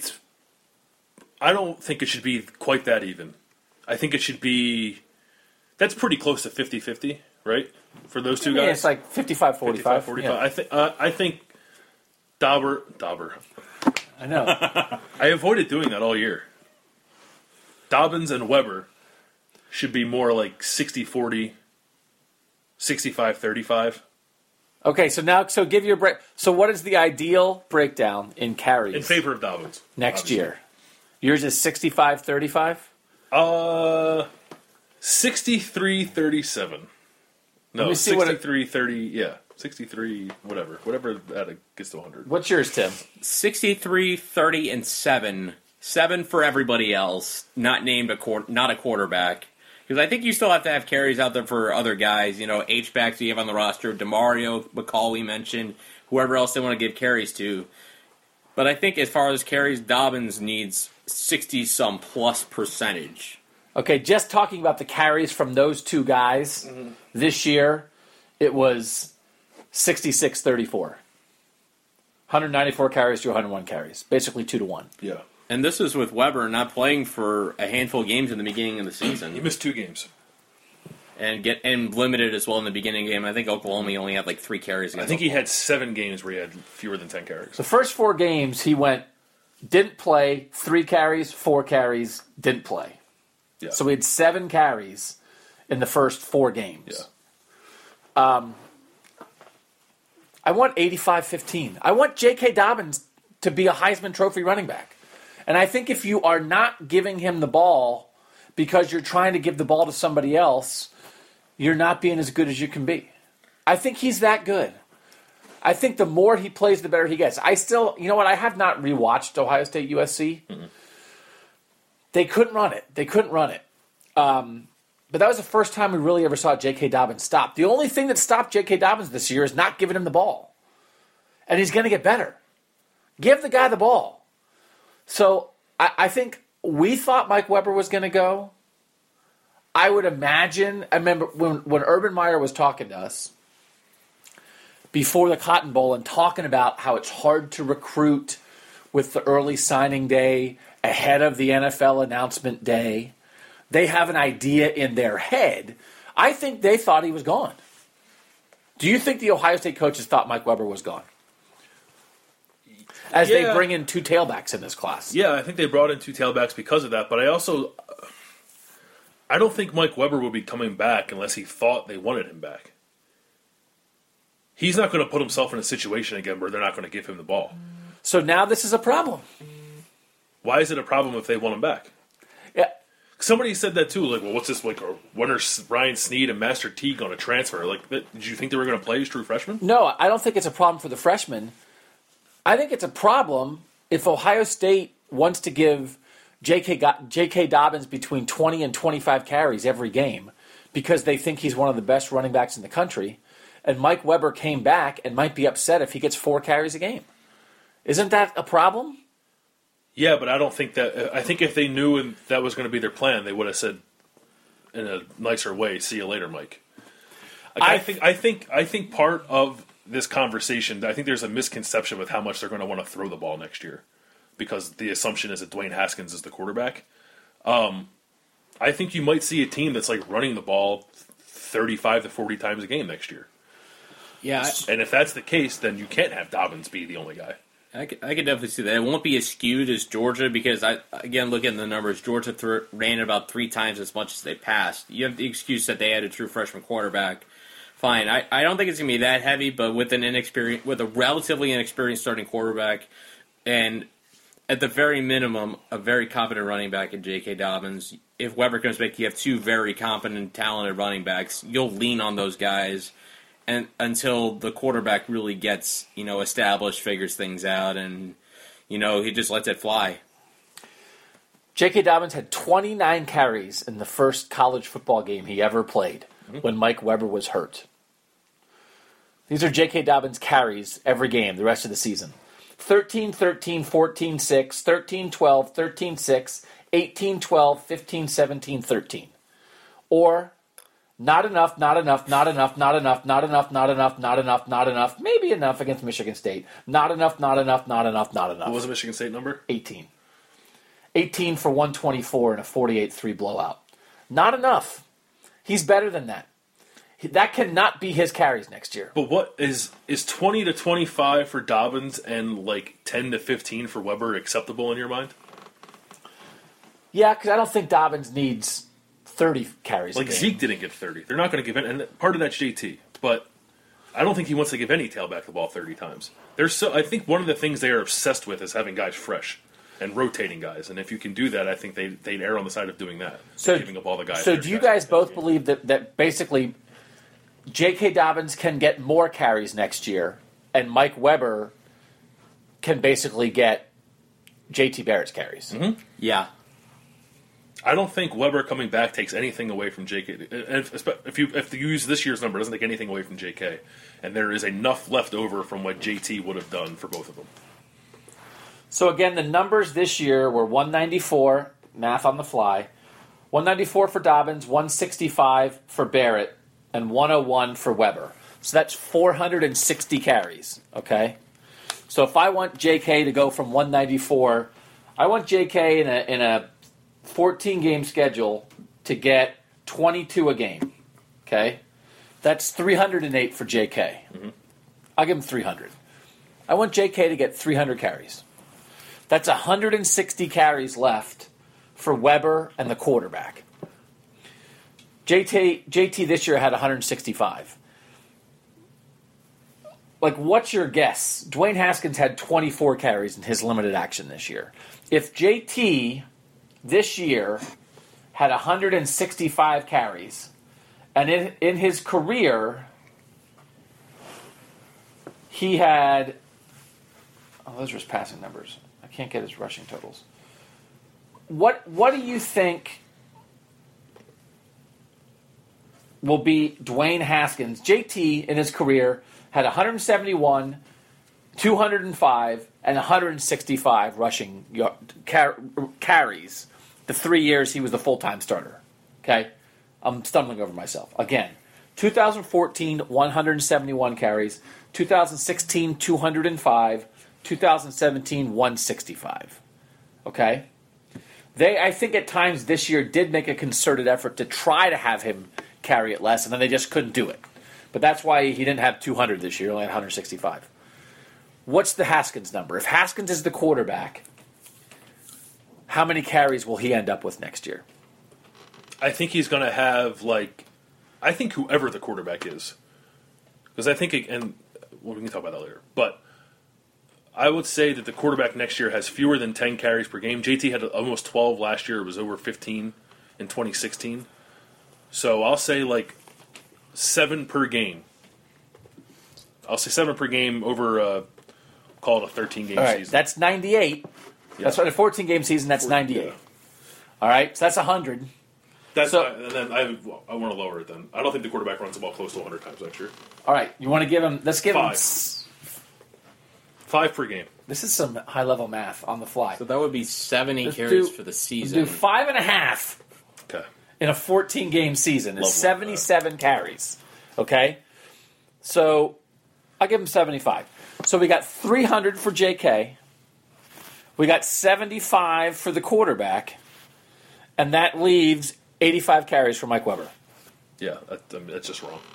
don't think it should be quite that even. I think it should be, that's pretty close to 50-50, right? For those two guys? Yeah, it's like 55-45. 55-45. Yeah. I think Dauber. I know. I avoided doing that all year. Dobbins and Weber should be more like 60-40, 65-35. Okay, so give your break. So what is the ideal breakdown in carries? In favor of Dobbins. Next obviously. year. Yours is 65-35? 63-37. No, 63-30, yeah. 63, whatever that gets to 100. What's yours, Tim? 63, 30, and 7. 7 for everybody else, not named not a quarterback. Because I think you still have to have carries out there for other guys. H-backs you have on the roster. DeMario, McCall we mentioned, whoever else they want to give carries to. But I think as far as carries, Dobbins needs 60-some plus percentage. Okay, just talking about the carries from those two guys this year, it was 66-34. 194 carries to 101 carries. Basically 2-1. Yeah. And this is with Weber not playing for a handful of games in the beginning of the season. He missed 2 games. And limited as well in the beginning game. I think Oklahoma only had 3 carries. I think he had 7 games where he had fewer than 10 carries. The first 4 games he didn't play, 3 carries, 4 carries, didn't play. Yeah. So we had 7 carries in the first 4 games. Yeah. I want 85-15. I want J.K. Dobbins to be a Heisman Trophy running back. And I think if you are not giving him the ball because you're trying to give the ball to somebody else, you're not being as good as you can be. I think he's that good. I think the more he plays, the better he gets. I still, I have not rewatched Ohio State USC. Mm-hmm. They couldn't run it. But that was the first time we really ever saw J.K. Dobbins stop. The only thing that stopped J.K. Dobbins this year is not giving him the ball. And he's going to get better. Give the guy the ball. So I think we thought Mike Weber was going to go. I would imagine, I remember when Urban Meyer was talking to us, before the Cotton Bowl and talking about how it's hard to recruit with the early signing day ahead of the NFL announcement day. They have an idea in their head. I think they thought he was gone. Do you think the Ohio State coaches thought Mike Weber was gone? As they bring in 2 tailbacks in this class. Yeah, I think they brought in 2 tailbacks because of that. But I don't think Mike Weber would be coming back unless he thought they wanted him back. He's not going to put himself in a situation again where they're not going to give him the ball. So now this is a problem. Why is it a problem if they want him back? Yeah. Somebody said that too. Like, well, what's this? Like, when are Ryan Snead and Master Teague going to transfer? Like, did you think they were going to play as true freshmen? No, I don't think it's a problem for the freshmen. I think it's a problem if Ohio State wants to give J.K. Dobbins between 20 and 25 carries every game because they think he's one of the best running backs in the country, and Mike Weber came back and might be upset if he gets 4 carries a game. Isn't that a problem? Yeah, but I don't think that. I think if they knew that was going to be their plan, they would have said in a nicer way, "See you later, Mike." Like, I think part of this conversation, I think there's a misconception with how much they're going to want to throw the ball next year, because the assumption is that Dwayne Haskins is the quarterback. I think you might see a team that's like running the ball 35 to 40 times a game next year. Yeah, and if that's the case, then you can't have Dobbins be the only guy. I could definitely see that. It won't be as skewed as Georgia because, looking at the numbers, Georgia ran about 3 times as much as they passed. You have the excuse that they had a true freshman quarterback. Fine. I don't think it's going to be that heavy, but with a relatively inexperienced starting quarterback and at the very minimum, a very competent running back in J.K. Dobbins, if Weber comes back, you have 2 very competent, talented running backs. You'll lean on those guys and until the quarterback really gets, established, figures things out, and, he just lets it fly. J.K. Dobbins had 29 carries in the first college football game he ever played when Mike Weber was hurt. These are J.K. Dobbins' carries every game the rest of the season. 13-13, 14-6, 13-12, 13-6, 18-12, 15-17, 13. Or not enough, not enough, not enough, not enough, not enough, not enough, not enough, not enough, maybe enough against Michigan State. Not enough, not enough, not enough, not enough. What was the Michigan State number? 18. 18 for 124 and a 48-3 blowout. Not enough. He's better than that. That cannot be his carries next year. But what is 20 to 25 for Dobbins and like 10 to 15 for Weber acceptable in your mind? Yeah, because I don't think Dobbins needs 30 carries. Like Zeke didn't get 30. They're not going to give it, and part of that's JT. But I don't think he wants to give any tailback the ball 30 times. I think one of the things they are obsessed with is having guys fresh and rotating guys. And if you can do that, I think they'd err on the side of doing that. So giving up all the guys. So do you guys both believe that basically J.K. Dobbins can get more carries next year, and Mike Weber can basically get J.T. Barrett's carries? Mm-hmm. Yeah. I don't think Weber coming back takes anything away from J.K. If you use this year's number, it doesn't take anything away from J.K. And there is enough left over from what J.T. would have done for both of them. So again, the numbers this year were 194, math on the fly, 194 for Dobbins, 165 for Barrett, and 101 for Weber. So that's 460 carries, okay? So if I want J.K. to go from 194, I want J.K. in a 14-game schedule to get 22 a game, okay? That's 308 for J.K. Mm-hmm. I'll give him 300. I want J.K. to get 300 carries. That's 160 carries left for Weber and the quarterback. JT this year had 165. Like, what's your guess? Dwayne Haskins had 24 carries in his limited action this year. If JT this year had 165 carries, and in his career he had... Oh, those are his passing numbers. I can't get his rushing totals. What do you think will be Dwayne Haskins? JT in his career had 171, 205, and 165 rushing carries the 3 years he was the full-time starter. Okay? I'm stumbling over myself. Again, 2014, 171 carries. 2016, 205. 2017, 165. Okay? I think at times this year did make a concerted effort to try to have him carry it less, and then they just couldn't do it. But that's why he didn't have 200 this year, only had 165. What's the Haskins number? If Haskins is the quarterback, how many carries will he end up with next year? I think he's going to have, I think whoever the quarterback is. Because I think, we can talk about that later. But I would say that the quarterback next year has fewer than 10 carries per game. JT had almost 12 last year. It was over 15 in 2016. So I'll say 7 per game. I'll say 7 per game over, call it a 13-game season. That's 98. Yeah. That's right, a 14-game season, that's 98. Yeah. All right, so that's 100. And then I want to lower it then. I don't think the quarterback runs the ball close to 100 times next year. All right, you want to give him, let's give 5. him 5 per game. This is some high-level math on the fly. So that would be 70 carries for the season. Do 5.5 in a 14-game season. It's 77 carries. Okay? So I'll give him 75. So we got 300 for J.K., we got 75 for the quarterback, and that leaves 85 carries for Mike Weber. Yeah, that's just wrong.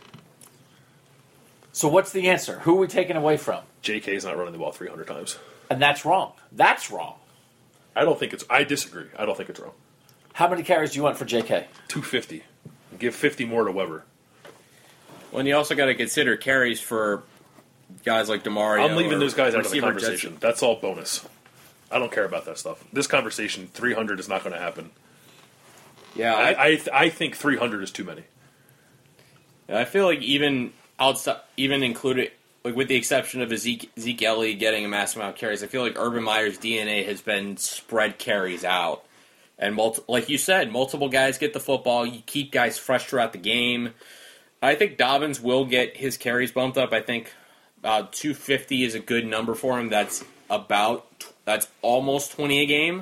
So what's the answer? Who are we taking away from? J.K. is not running the ball 300 times. And that's wrong. That's wrong. I disagree. I don't think it's wrong. How many carries do you want for J.K.? 250. Give 50 more to Weber. Well, and you also got to consider carries for guys like DeMario. I'm leaving those guys out of the conversation. That's all bonus. I don't care about that stuff. This conversation, 300 is not going to happen. Yeah, I think 300 is too many. I feel like even included, with the exception of Zeke Elliott getting a massive amount of carries, I feel like Urban Meyer's DNA has been spread carries out. And like you said, multiple guys get the football. You keep guys fresh throughout the game. I think Dobbins will get his carries bumped up. I think about 250 is a good number for him. That's almost 20 a game.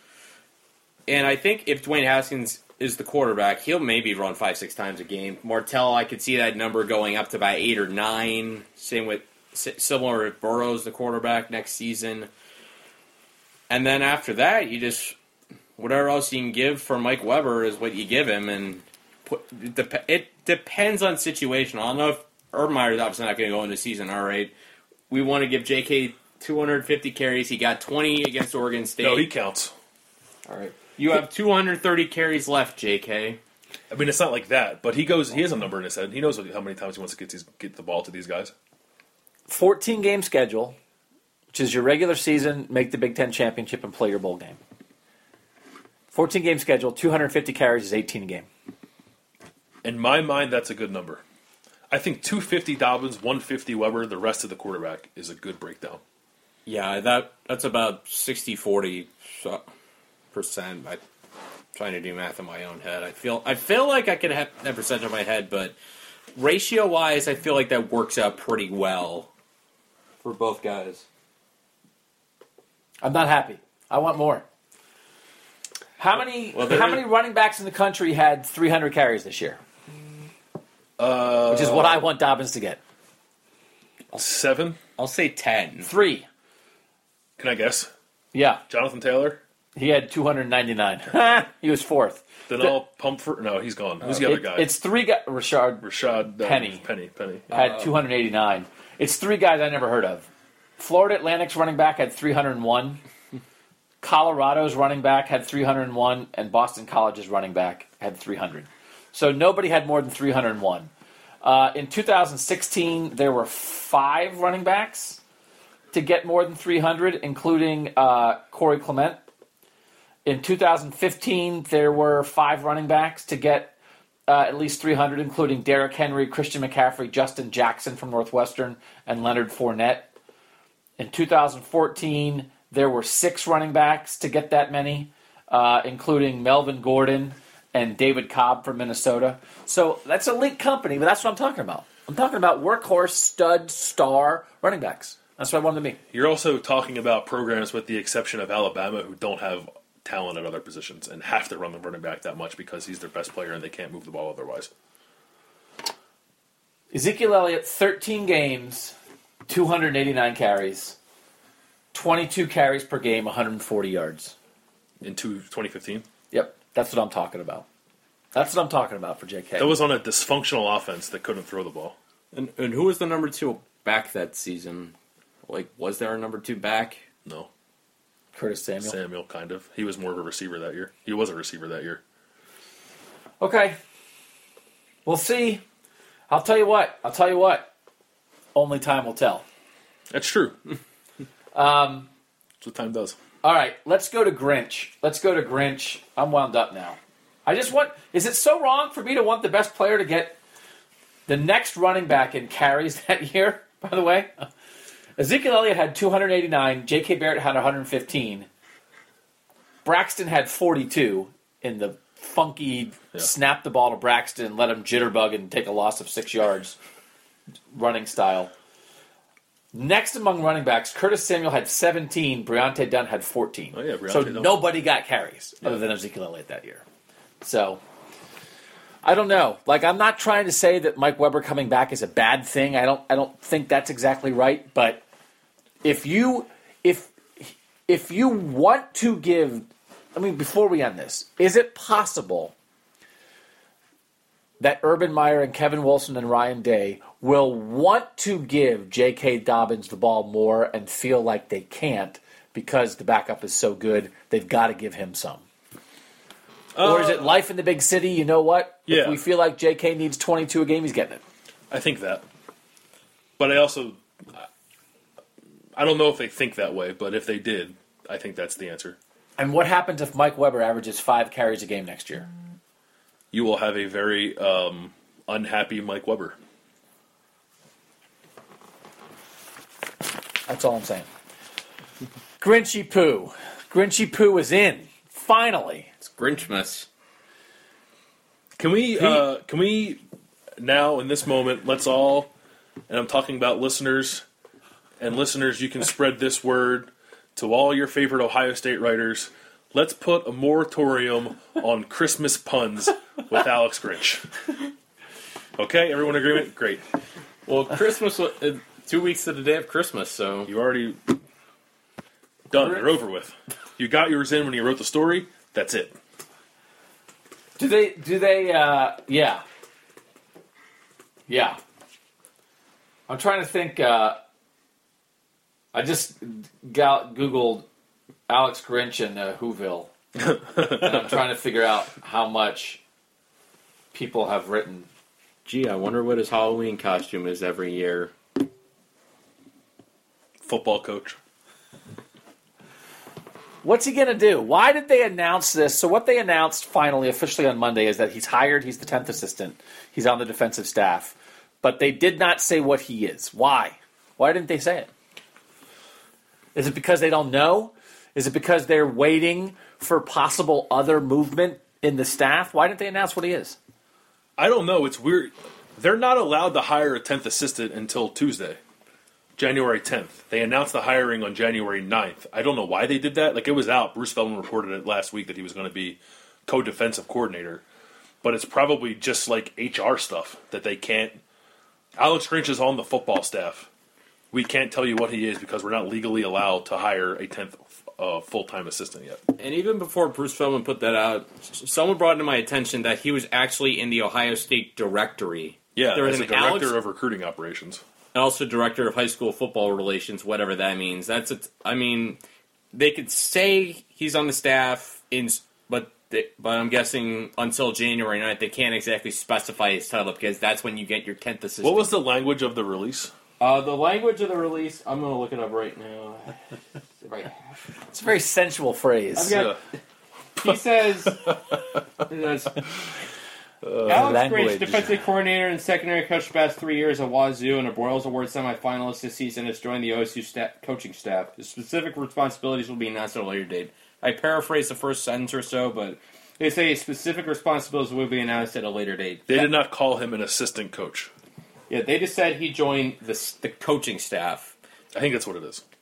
And I think if Dwayne Haskins is the quarterback, he'll maybe run 5-6 times a game. Martell, I could see that number going up to about 8 or 9. Similar with Burrows, the quarterback, next season. And then after that, you just whatever else you can give for Mike Weber is what you give him. And it depends on situation. I don't know if Urban Meyer's obviously not going to go into the season. All right, we want to give J.K. 250 carries. He got 20 against Oregon State. No, he counts. All right. You have 230 carries left, J.K. I mean, it's not like that, but he has a number in his head. He knows how many times he wants to get the ball to these guys. 14-game schedule, which is your regular season, make the Big Ten championship, and play your bowl game. 14-game schedule, 250 carries is 18 a game. In my mind, that's a good number. I think 250 Dobbins, 150 Weber, the rest of the quarterback is a good breakdown. Yeah, that's about 60-40%. I'm trying to do math in my own head. I feel like I could have that percentage in my head, but ratio-wise, I feel like that works out pretty well for both guys. I'm not happy. I want more. How many running backs in the country had 300 carries this year? Which is what I want Dobbins to get. 7? I'll say 10. 3. Can I guess? Yeah. Jonathan Taylor? He had 299. He was 4th. Then I'll pump for... No, he's gone. Who's the other guy? It's 3 guys. Rashad Penny. Penny. Had 289. It's 3 guys I never heard of. Florida Atlantic's running back had 301. Colorado's running back had 301. And Boston College's running back had 300. So nobody had more than 301. In 2016, there were 5 running backs to get more than 300, including Corey Clement. In 2015, there were 5 running backs to get at least 300, including Derrick Henry, Christian McCaffrey, Justin Jackson from Northwestern, and Leonard Fournette. In 2014, there were 6 running backs to get that many, including Melvin Gordon and David Cobb from Minnesota. So that's elite company, but that's what I'm talking about. I'm talking about workhorse, stud, star running backs. That's what I want them to be. You're also talking about programs with the exception of Alabama who don't have talent at other positions and have to run the running back that much because he's their best player and they can't move the ball otherwise. Ezekiel Elliott, 13 games, 289 carries, 22 carries per game, 140 yards. In 2015? Yep, that's what I'm talking about. That's what I'm talking about for J.K. That was on a dysfunctional offense that couldn't throw the ball. And who was the number 2 back that season? Like, was there a number 2 back? No. Curtis Samuel? Samuel, kind of. He was more of a receiver that year. He was a receiver that year. Okay. We'll see. I'll tell you what. Only time will tell. That's true. That's what time does. All right, let's go to Grinch. I'm wound up now. Is it so wrong for me to want the best player to get the next running back in carries that year, by the way? Ezekiel Elliott had 289. J.K. Barrett had 115. Braxton had 42 in the funky snap the ball to Braxton, let him jitterbug and take a loss of 6 yards running style. Next among running backs, Curtis Samuel had 17. Breonte Dunn had 14. Oh, yeah, Breonte so Dunn. nobody got carries other than Ezekiel Elliott that year. So, I don't know. Like, I'm not trying to say that Mike Weber coming back is a bad thing. I don't think that's exactly right. But if you want to give, before we end this, is it possible that Urban Meyer and Kevin Wilson and Ryan Day will want to give J.K. Dobbins the ball more and feel like they can't because the backup is so good, they've got to give him some? Or is it life in the big city? You know what? Yeah. If we feel like J.K. needs 22 a game, he's getting it. I think that. But I don't know if they think that way, but if they did, I think that's the answer. And what happens if Mike Weber averages 5 carries a game next year? You will have a very unhappy Mike Weber. That's all I'm saying. Grinchy Poo. Grinchy Poo is in. Finally. It's Grinchmas. Can we now, in this moment, let's all, and I'm talking about listeners, and listeners, you can spread this word to all your favorite Ohio State writers. Let's put a moratorium on Christmas puns with Alex Grinch. Okay, everyone in agreement? Great. Well, Christmas, 2 weeks to the day of Christmas, so... You already done. You're over with. You got yours in when you wrote the story. That's it. Do they, yeah. Yeah. I'm trying to think, I just Googled Alex Grinch and Whoville, and I'm trying to figure out how much people have written. Gee, I wonder what his Halloween costume is every year. Football coach. What's he going to do? Why did they announce this? So what they announced finally, officially on Monday, is that he's hired. He's the 10th assistant. He's on the defensive staff. But they did not say what he is. Why? Why didn't they say it? Is it because they don't know? Is it because they're waiting for possible other movement in the staff? Why didn't they announce what he is? I don't know. It's weird. They're not allowed to hire a 10th assistant until Tuesday, January 10th. They announced the hiring on January 9th. I don't know why they did that. Like, it was out. Bruce Feldman reported it last week that he was going to be co-defensive coordinator. But it's probably just like HR stuff that they can't. Alex Grinch is on the football staff. We can't tell you what he is because we're not legally allowed to hire a 10th full-time assistant yet. And even before Bruce Feldman put that out, someone brought to my attention that he was actually in the Ohio State directory. Yeah, there was as a an director of recruiting operations. And also director of high school football relations, whatever that means. They could say he's on the staff, but I'm guessing until January 9th, they can't exactly specify his title because that's when you get your 10th assistant. What was the language of the release? The language of the release, I'm going to look it up right now. It's a very sensual phrase. He says, Alex Grinch, defensive coordinator and secondary coach the past 3 years at Wazoo and a Broyles Award semifinalist this season, has joined the OSU coaching staff. His specific responsibilities will be announced at a later date. I paraphrase the first sentence or so, but they say specific responsibilities will be announced at a later date. They did not call him an assistant coach. Yeah, they just said he joined the coaching staff. I think that's what it is.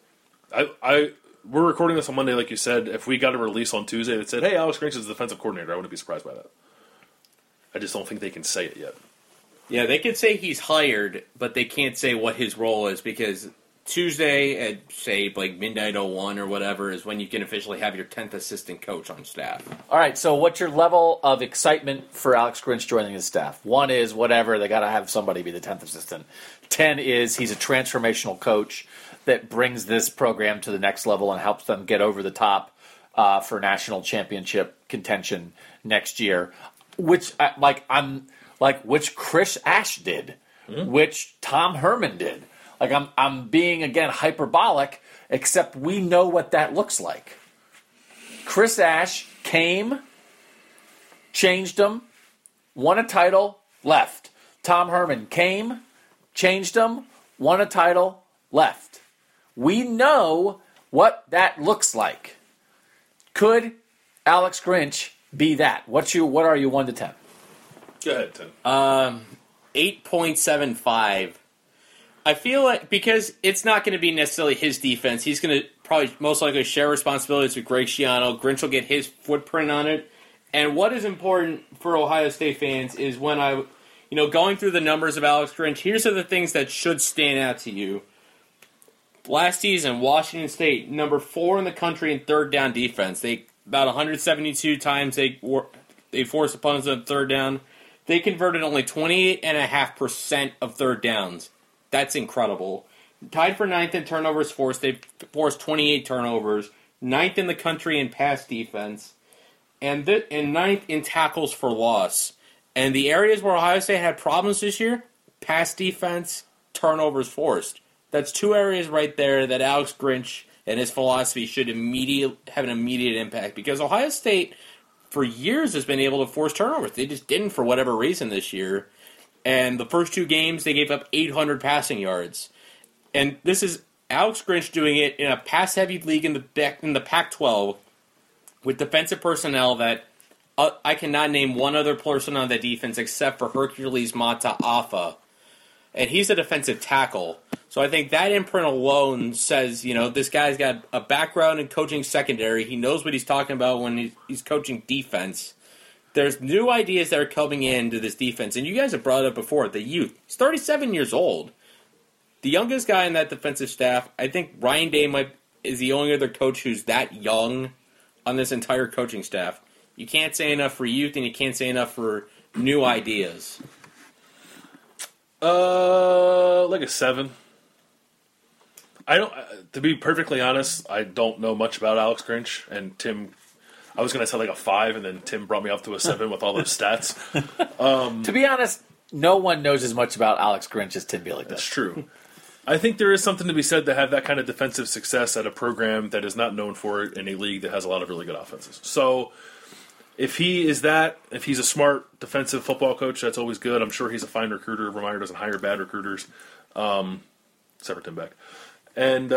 We're recording this on Monday, like you said. If we got a release on Tuesday that said, hey, Alex Grinch is the defensive coordinator, I wouldn't be surprised by that. I just don't think they can say it yet. Yeah, they could say he's hired, but they can't say what his role is because Tuesday at, say, like midnight 01 or whatever is when you can officially have your 10th assistant coach on staff. All right, so what's your level of excitement for Alex Grinch joining his staff? 1 is whatever, they got to have somebody be the 10th assistant. 10 is he's a transformational coach that brings this program to the next level and helps them get over the top for national championship contention next year, which which Chris Ash did, which Tom Herman did. Like I'm being again hyperbolic, except we know what that looks like. Chris Ash came, changed them, won a title, left. Tom Herman came, changed them, won a title, left. We know what that looks like. Could Alex Grinch be that? What are you 1 to 10? Go ahead, Tim. 8.75. I feel like because it's not going to be necessarily his defense, he's going to probably most likely share responsibilities with Greg Schiano. Grinch will get his footprint on it. And what is important for Ohio State fans is when going through the numbers of Alex Grinch, here's the things that should stand out to you. Last season, Washington State, number 4 in the country in third down defense. About 172 times they forced opponents on third down. They converted only 28.5% of third downs. That's incredible. Tied for 9th in turnovers forced. They forced 28 turnovers. 9th in the country in pass defense. And 9th in tackles for loss. And the areas where Ohio State had problems this year, pass defense, turnovers forced. That's 2 areas right there that Alex Grinch and his philosophy should have an immediate impact. Because Ohio State, for years, has been able to force turnovers. They just didn't for whatever reason this year. And the first 2 games, they gave up 800 passing yards. And this is Alex Grinch doing it in a pass-heavy league in the Pac-12 with defensive personnel that I cannot name one other person on that defense except for Hercules Mata'afa. And he's a defensive tackle. So I think that imprint alone says, this guy's got a background in coaching secondary. He knows what he's talking about when he's coaching defense. There's new ideas that are coming into this defense. And you guys have brought it up before, the youth. He's 37 years old. The youngest guy in that defensive staff, I think Ryan Day is the only other coach who's that young on this entire coaching staff. You can't say enough for youth, and you can't say enough for new ideas. Like a 7. To be perfectly honest, I don't know much about Alex Grinch, and Tim, I was going to say like a 5, and then Tim brought me up to a 7 with all those stats. To be honest, no one knows as much about Alex Grinch as Tim Bielik does. That's true. I think there is something to be said to have that kind of defensive success at a program that is not known for it in a league that has a lot of really good offenses. So if he's a smart defensive football coach, that's always good. I'm sure he's a fine recruiter. Reminder doesn't hire bad recruiters, except for Tim Beck. And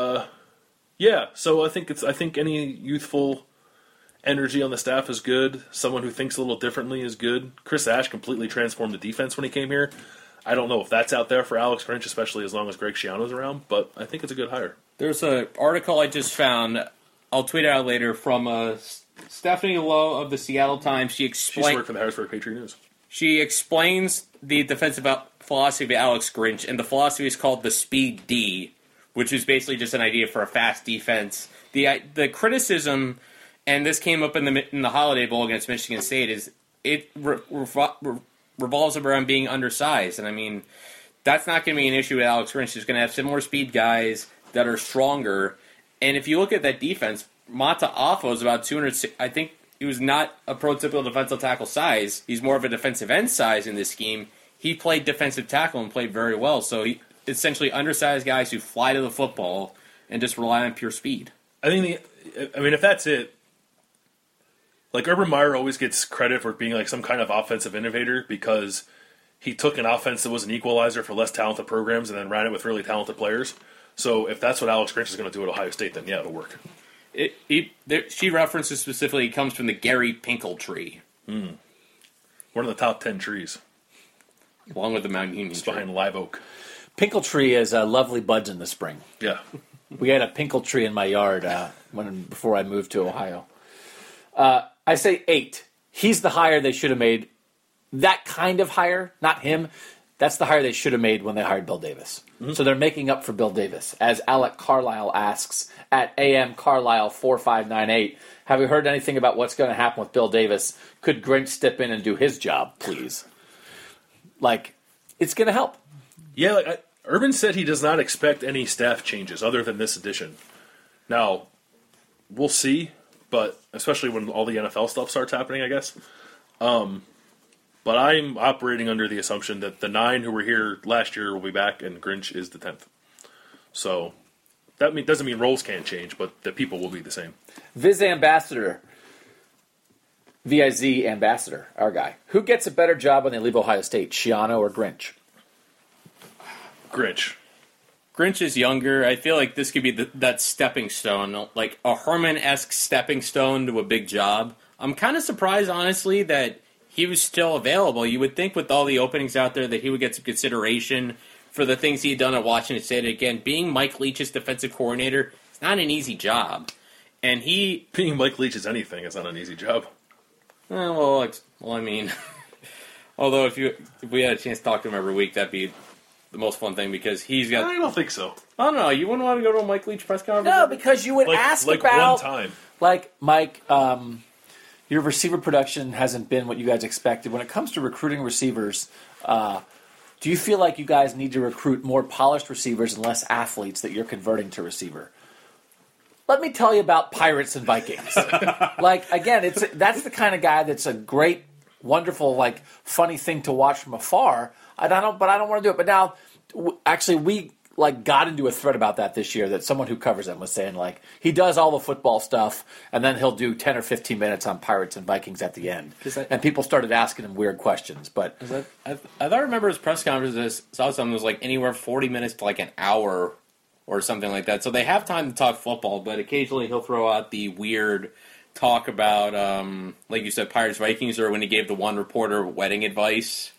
so I think any youthful energy on the staff is good. Someone who thinks a little differently is good. Chris Ash completely transformed the defense when he came here. I don't know if that's out there for Alex Grinch, especially as long as Greg Schiano's around, but I think it's a good hire. There's an article I just found, I'll tweet it out later, from Stephanie Lowe of the Seattle Times. She's worked for the Harrisburg Patriot News. She explains the defensive philosophy of Alex Grinch, and the philosophy is called the Speed D, which is basically just an idea for a fast defense. The criticism, and this came up in the Holiday Bowl against Michigan State, is it revolves around being undersized. And I mean, that's not going to be an issue with Alex Grinch. He's going to have similar speed guys that are stronger. And if you look at that defense, Mata'afa is about 200. I think he was not a prototypical defensive tackle size. He's more of a defensive end size in this scheme. He played defensive tackle and played very well. So he essentially undersized guys who fly to the football and just rely on pure speed. If that's it, like Urban Meyer always gets credit for being like some kind of offensive innovator because he took an offense that was an equalizer for less talented programs and then ran it with really talented players. So if that's what Alex Grinch is going to do at Ohio State, then yeah, it'll work. She references specifically, it comes from the Gary Pinkel tree. One of the top 10 trees. Along with the Mount Union it's tree. Behind Live Oak. Pinkel tree is lovely buds in the spring. Yeah. We had a Pinkel tree in my yard before I moved to Ohio. I say 8. He's the hire they should have made that kind of hire, not him. That's the hire they should have made when they hired Bill Davis. Mm-hmm. So they're making up for Bill Davis. As Alec Carlisle asks at AM Carlisle 4598, have you heard anything about what's going to happen with Bill Davis? Could Grinch step in and do his job, please? Like, it's going to help. Yeah, Urban said he does not expect any staff changes other than this addition. Now, we'll see, but especially when all the NFL stuff starts happening, I guess. But I'm operating under the assumption that the 9 who were here last year will be back, and Grinch is the 10th. So that doesn't mean roles can't change, but the people will be the same. Viz Ambassador, V-I-Z Ambassador, our guy. Who gets a better job when they leave Ohio State, Schiano or Grinch? Grinch. Grinch is younger. I feel like this could be that stepping stone, like a Herman-esque stepping stone to a big job. I'm kind of surprised, honestly, that he was still available. You would think with all the openings out there that he would get some consideration for the things he had done at Washington State. Again, being Mike Leach's defensive coordinator, it's not an easy job. And being Mike Leach is anything. It's not an easy job. Well, I mean, although if we had a chance to talk to him every week, that'd be the most fun thing because he's got. I don't think so. I don't know. You wouldn't want to go to a Mike Leach press conference? No, because you would ask like about. One time. Like, Mike, your receiver production hasn't been what you guys expected. When it comes to recruiting receivers, do you feel like you guys need to recruit more polished receivers and less athletes that you're converting to receiver? Let me tell you about Pirates and Vikings. Like, again, that's the kind of guy that's a great, wonderful, like, funny thing to watch from afar. I don't want to do it. But now, actually, we got into a thread about that this year that someone who covers them was saying, like, he does all the football stuff, and then he'll do 10 or 15 minutes on Pirates and Vikings at the end. And people started asking him weird questions. But I thought I remember his press conferences, saw something that was like anywhere 40 minutes to like an hour or something like that. So they have time to talk football, but occasionally he'll throw out the weird talk about, like you said, Pirates, Vikings, or when he gave the one reporter wedding advice.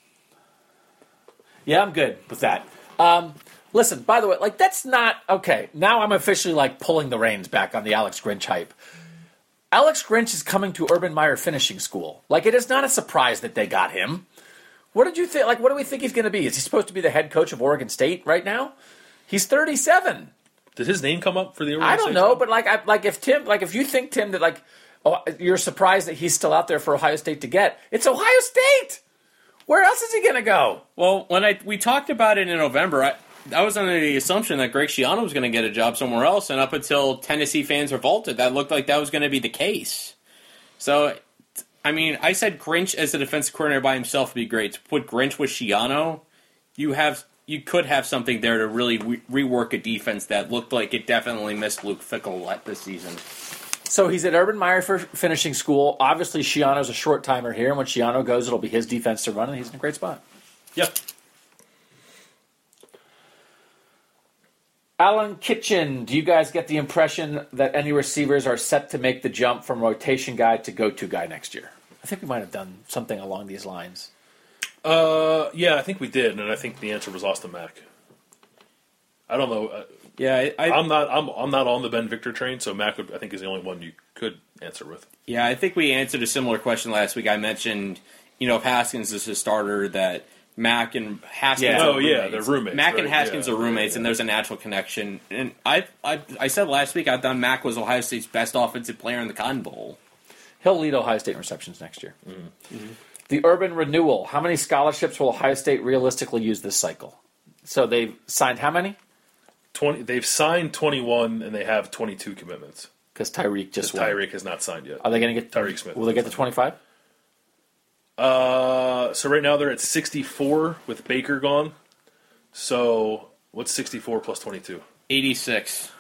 Yeah, I'm good with that. Listen, by the way, like, that's not okay. Now I'm officially like pulling the reins back on the Alex Grinch hype. Alex Grinch is coming to Urban Meyer Finishing School. Like, it is not a surprise that they got him. What did you think? Like, what do we think he's going to be? Is he supposed to be the head coach of Oregon State right now? He's 37. Did his name come up for the Oregon I don't State know, job? but if you think, Tim, that you're surprised that he's still out there for Ohio State to get, it's Ohio State. Where else is he going to go? Well, when we talked about it in November, I was under the assumption that Greg Schiano was going to get a job somewhere else, and up until Tennessee fans revolted, that looked like that was going to be the case. So, I mean, I said Grinch as the defensive coordinator by himself would be great. To put Grinch with Schiano, you could have something there to really rework a defense that looked like it definitely missed Luke Fickell this season. So he's at Urban Meyer for finishing school. Obviously, Schiano's a short timer here, and when Schiano goes, it'll be his defense to run, and he's in a great spot. Yep. Alan Kitchen, do you guys get the impression that any receivers are set to make the jump from rotation guy to go-to guy next year? I think we might have done something along these lines. Yeah, I think we did, and I think the answer was Austin Mack. I don't know. I'm not on the Ben Victor train, so Mack I think is the only one you could answer with. Yeah, I think we answered a similar question last week. I mentioned, if Haskins is a starter, that Mack and Haskins are roommates. They're roommates. Mack and Haskins are roommates, and there's a natural connection. And I said last week I thought Mack was Ohio State's best offensive player in the Cotton Bowl. He'll lead Ohio State in receptions next year. Mm-hmm. Mm-hmm. The Urban Renewal. How many scholarships will Ohio State realistically use this cycle? So they've signed how many? 20. They've signed 21, and they have 22 commitments. Because Tyreek just won. Tyreek has not signed yet. Are they going to get Tyreek Smith? Will they get to 25? So right now they're at 64 with Baker gone. So what's 64 plus 22? 86.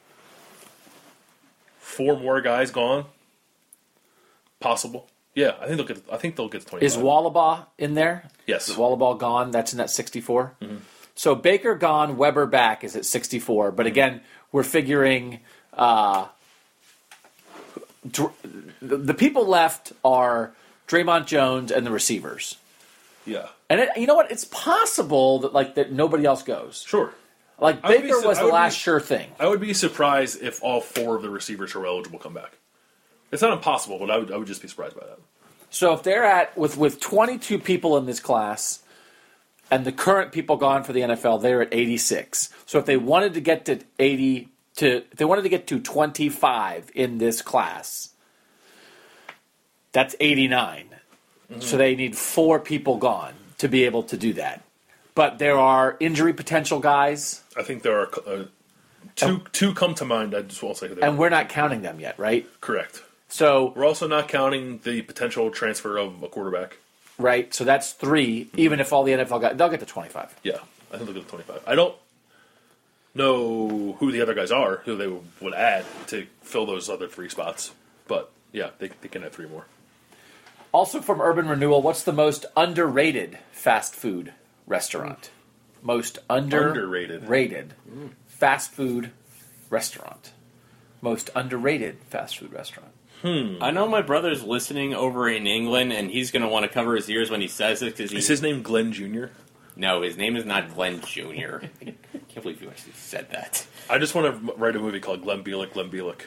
4 more guys gone. Possible. Yeah, I think they'll get to 25. Is Wallabaugh in there? Yes. Is Wallabaugh gone? That's in that 64? Mm-hmm. So Baker gone, Weber back is at 64. But again, we're figuring the people left are Draymond Jones and the receivers. Yeah. And you know what? It's possible that nobody else goes. Sure. Like, Baker was the last sure thing. I would be surprised if all 4 of the receivers who are eligible come back. It's not impossible, but I would just be surprised by that. So if they're at with 22 people in this class, and the current people gone for the NFL, they're at 86. So if they wanted to get to 80, if they wanted to get to 25 in this class, that's 89. Mm-hmm. So they need 4 people gone to be able to do that. But there are injury potential guys. I think there are two come to mind. I just won't say who they are. And we're not counting them yet, right? Correct. So we're also not counting the potential transfer of a quarterback. Right, so that's 3. Even if all the NFL guys, they'll get to 25. Yeah, I think they'll get to 25. I don't know who the other guys are, who they would add to fill those other 3 spots. But, yeah, they can add 3 more. Also from Urban Renewal, what's the most underrated fast food restaurant? Most underrated fast food restaurant. Most underrated fast food restaurant. I know my brother's listening over in England, and he's going to want to cover his ears when he says it. Is his name Glenn Jr.? No, his name is not Glenn Jr. I can't believe you actually said that. I just want to write a movie called Glenn Bielik, Glenn Bielik.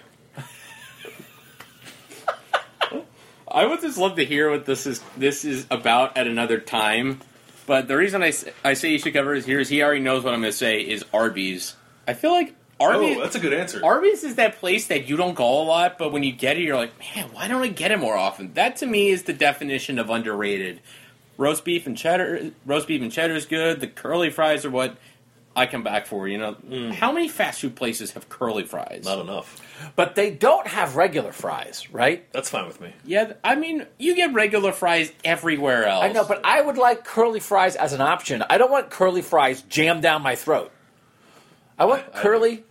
I would just love to hear what this is about at another time. But the reason I say you should cover his ears, he already knows what I'm going to say, is Arby's. I feel like Arby's, that's a good answer. Arby's is that place that you don't go a lot, but when you get it, you're like, man, why don't I get it more often? That to me is the definition of underrated. Roast beef and cheddar is good. The curly fries are what I come back for. How many fast food places have curly fries? Not enough. But they don't have regular fries, right? That's fine with me. Yeah, I mean, you get regular fries everywhere else. I know, but I would like curly fries as an option. I don't want curly fries jammed down my throat. I want curly.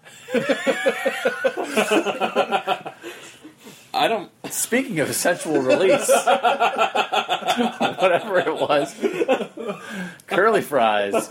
I don't. Speaking of sensual release, whatever it was, curly fries.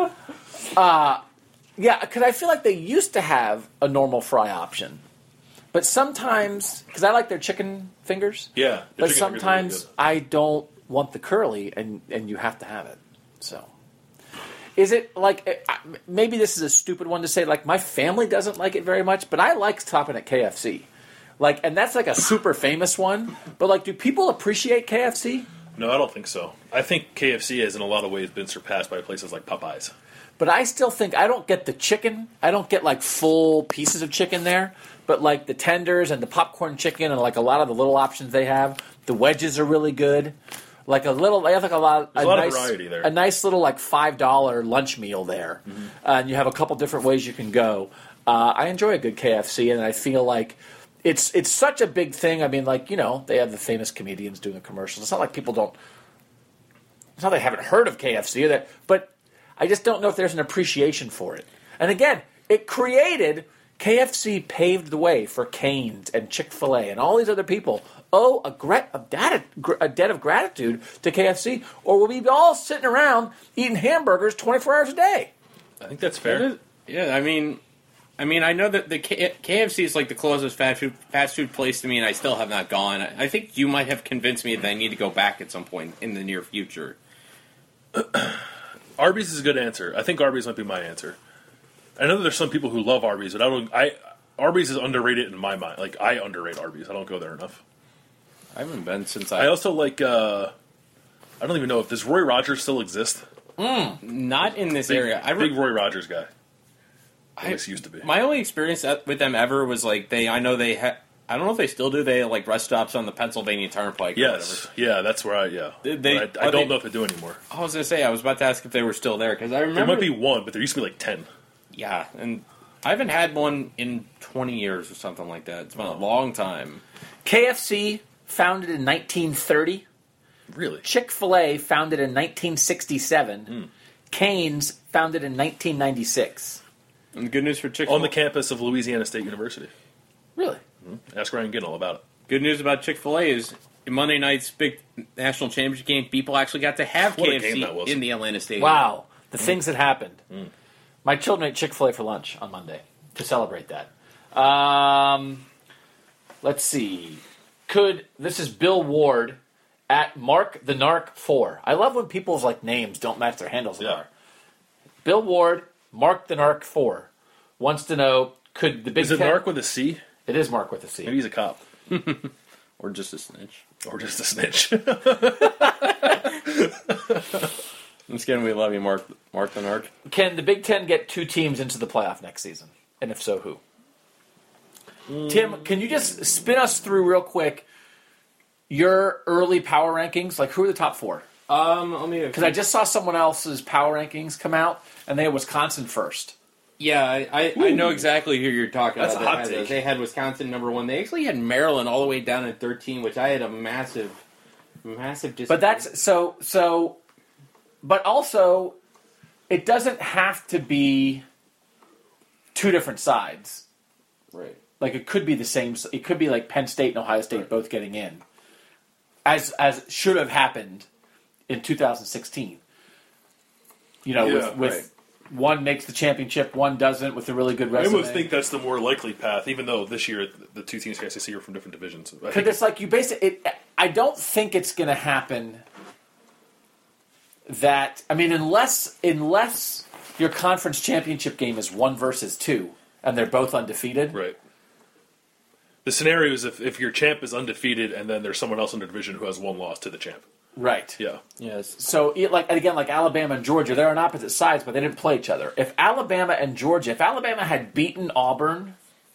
Yeah, because I feel like they used to have a normal fry option, but sometimes because I like their chicken fingers. Yeah, but sometimes really I don't want the curly, and you have to have it. So. Is it like, maybe this is a stupid one to say, like my family doesn't like it very much, but I like stopping at KFC. Like, and that's like a super famous one, but like, do people appreciate KFC? No, I don't think so. I think KFC has in a lot of ways been surpassed by places like Popeyes. But I still think, I don't get the chicken, I don't get like full pieces of chicken there, but like the tenders and the popcorn chicken and like a lot of the little options they have, the wedges are really good. Like a little, I have like a lot of variety there. A nice little like $5 lunch meal there, and you have a couple different ways you can go. I enjoy a good KFC, and I feel like it's such a big thing. I mean, like they have the famous comedians doing the commercials. It's not like people don't. It's not they haven't heard of KFC or that, but I just don't know if there's an appreciation for it. And again, it created. KFC paved the way for Cane's and Chick-fil-A and all these other people. A debt of gratitude to KFC, or we'll be all sitting around eating hamburgers 24 hours a day. I think that's fair. Yeah, I mean, I know that the KFC is like the closest fast food place to me, and I still have not gone. I think you might have convinced me that I need to go back at some point in the near future. Arby's is a good answer. I think Arby's might be my answer. I know that there's some people who love Arby's, but Arby's is underrated in my mind. Like, I underrate Arby's. I don't go there enough. I haven't been since I also like, I don't even know if, does Roy Rogers still exist? Not in this area. Big Roy Rogers guy. At least used to be. My only experience with them ever was like, I know they had, I don't know if they still do, they have like rest stops on the Pennsylvania Turnpike or whatever. Yeah, that's where I don't know if they do anymore. I was going to say, I was about to ask if they were still there, because I remember... There might be one, but there used to be like 10. Yeah, and I haven't had one in 20 years or something like that. It's been a long time. KFC, founded in 1930. Really? Chick-fil-A, founded in 1967. Cane's, founded in 1996. And the good news for Chick-fil-A... On the campus of Louisiana State University. Really? Ask Ryan Ginn all about it. Good news about Chick-fil-A is in Monday night's big national championship game, people actually got to have KFC in the Atlanta Stadium. Wow. The things that happened. My children ate Chick-fil-A for lunch on Monday to celebrate that. Let's see. This is Bill Ward at Mark the Narc 4. I love when people's like names don't match their handles. Yeah. Bill Ward, Mark the Narc 4 wants to know, could the Big Is it Ten... Narc with a C? It is Mark with a C. Maybe he's a cop. Or just a snitch. Or just a snitch. I'm just kidding. We love you, Mark the Narc. Can the Big Ten get 2 teams into the playoff next season? And if so, who? Tim, can you just spin us through real quick your early power rankings? Like, who are the top 4? Let me... Because I just saw someone else's power rankings come out, and they had Wisconsin first. Yeah, I know exactly who you're talking That's about. a hot take. They had Wisconsin number 1. They actually had Maryland all the way down at 13, which I had a massive disagreement. But that's so. But also, it doesn't have to be 2 different sides. Right. Like, it could be the same. It could be like Penn State and Ohio State both getting in, as should have happened in 2016. You know, with one makes the championship, one doesn't, with a really good resume. I almost think that's the more likely path, even though this year the 2 teams in the SEC are from different divisions. Because it's like you basically. I don't think it's going to happen. That unless your conference championship game is 1 versus 2, and they're both undefeated, right? The scenario is if your champ is undefeated, and then there's someone else in the division who has 1 loss to the champ. Right. Yeah. Yes. So, like Alabama and Georgia, they're on opposite sides, but they didn't play each other. If Alabama had beaten Auburn,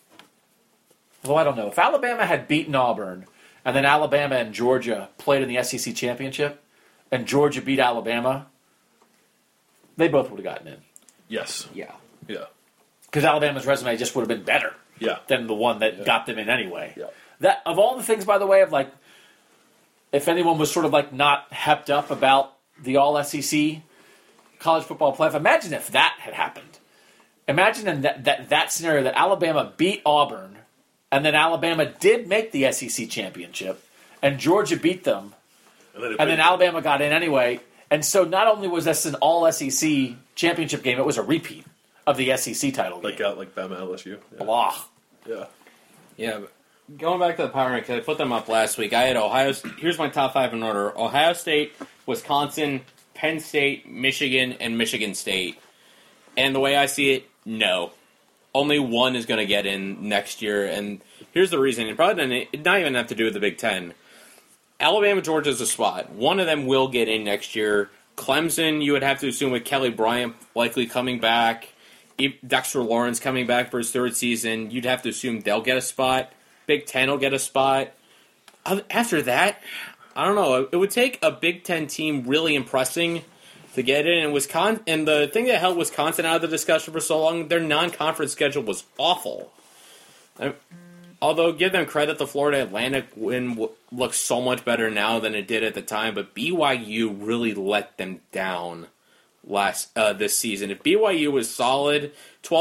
well, I don't know. If Alabama had beaten Auburn, and then Alabama and Georgia played in the SEC championship, and Georgia beat Alabama, they both would have gotten in. Yes. Yeah. Yeah. Because Alabama's resume just would have been better than the one that got them in anyway. Yeah. That of all the things, by the way, of like, if anyone was sort of like not hepped up about the all SEC college football playoff, imagine if that had happened. Imagine in that scenario that Alabama beat Auburn, and then Alabama did make the SEC championship, and Georgia beat them, and then Alabama got in anyway. And so not only was this an all-SEC championship game, it was a repeat of the SEC title game. Like Bama LSU. Yeah. Blah. Yeah. Yeah, but going back to the power rankings, I put them up last week. I had Ohio. Here's my top 5 in order: Ohio State, Wisconsin, Penn State, Michigan, and Michigan State. And the way I see it, no. Only one is going to get in next year, and here's the reason. It probably not even have to do with the Big Ten. Alabama, Georgia is a spot. One of them will get in next year. Clemson, you would have to assume with Kelly Bryant likely coming back, Dexter Lawrence coming back for his 3rd season, you'd have to assume they'll get a spot. Big Ten will get a spot. After that, I don't know. It would take a Big Ten team really impressing to get in. And Wisconsin, and the thing that held Wisconsin out of the discussion for so long, their non-conference schedule was awful. Although, give them credit, the Florida Atlantic win looks so much better now than it did at the time, but BYU really let them down this season. If BYU was solid,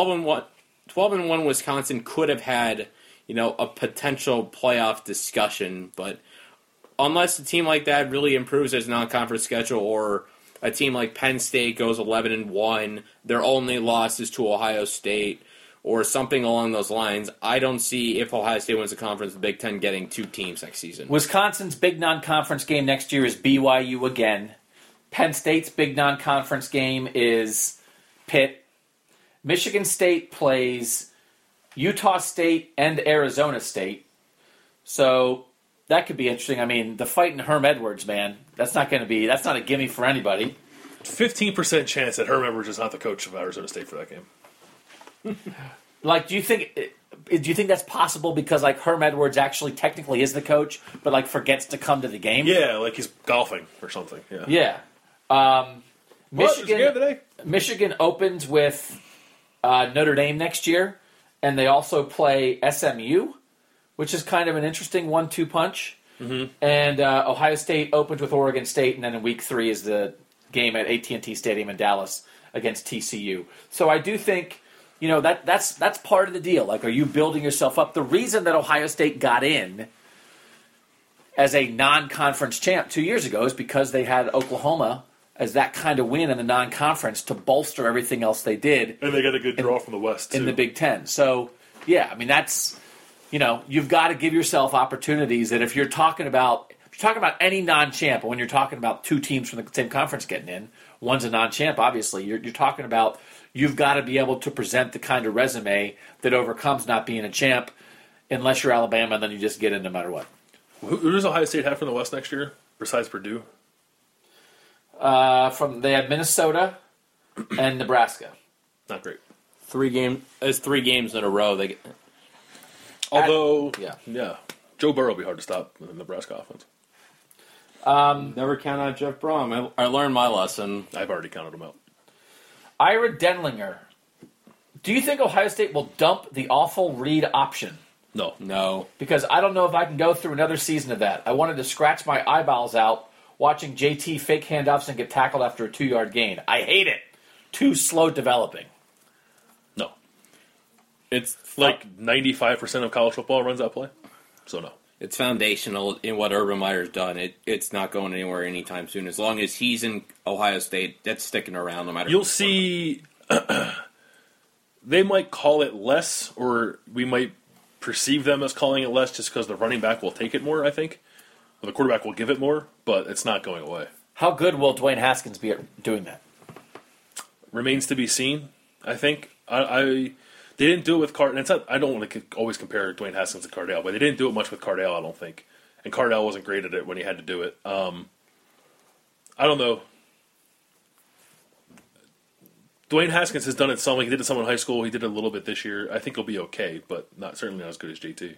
12-1 Wisconsin could have had, a potential playoff discussion, but unless a team like that really improves its non-conference schedule, or a team like Penn State goes 11-1, their only loss is to Ohio State, or something along those lines, I don't see, if Ohio State wins the conference, the Big Ten getting 2 teams next season. Wisconsin's big non-conference game next year is BYU again. Penn State's big non-conference game is Pitt. Michigan State plays Utah State and Arizona State. So that could be interesting. I mean, the fight in Herm Edwards, man, that's not a gimme for anybody. 15% chance that Herm Edwards is not the coach of Arizona State for that game. Like, do you think that's possible because, like, Herm Edwards actually technically is the coach, but, like, forgets to come to the game? Yeah, like he's golfing or something. Yeah. Michigan opens with Notre Dame next year, and they also play SMU, which is kind of an interesting 1-2 punch. Mm-hmm. And Ohio State opens with Oregon State, and then in Week 3 is the game at AT&T Stadium in Dallas against TCU. So I do think, that's part of the deal. Like, are you building yourself up? The reason that Ohio State got in as a non-conference champ 2 years ago is because they had Oklahoma as that kind of win in the non-conference to bolster everything else they did. And they got a good draw from the West, too. In the Big Ten. So, yeah, I mean, that's, you've got to give yourself opportunities that if you're talking about any non-champ, when you're talking about 2 teams from the same conference getting in, one's a non-champ, obviously, you're talking about you've got to be able to present the kind of resume that overcomes not being a champ, unless you're Alabama, and then you just get in no matter what. Who does Ohio State have from the West next year besides Purdue? They had Minnesota and Nebraska. Not great. 3 games in a row. Although, yeah. Joe Burrow will be hard to stop in the Nebraska offense. Never count out Jeff Brom. I learned my lesson. I've already counted him out. Ira Denlinger. Do you think Ohio State will dump the awful Reed option? No. Because I don't know if I can go through another season of that. I wanted to scratch my eyeballs out watching JT fake handoffs and get tackled after a 2-yard gain. I hate it. Too slow developing. No. It's Like 95% of college football runs that play. So no. It's foundational in what Urban Meyer's done. It's not going anywhere anytime soon. As long as he's in Ohio State, that's sticking around no matter. You'll see. They might call it less, or we might perceive them as calling it less just because the running back will take it more, I think. Or the quarterback will give it more, but it's not going away. How good will Dwayne Haskins be at doing that? Remains to be seen, I think. They didn't do it with Cardale. I don't want to always compare Dwayne Haskins to Cardale, but they didn't do it much with Cardale, I don't think. And Cardale wasn't great at it when he had to do it. I don't know. Dwayne Haskins has done it some. Like he did it some in high school. He did it a little bit this year. I think he'll be okay, but certainly not as good as JT.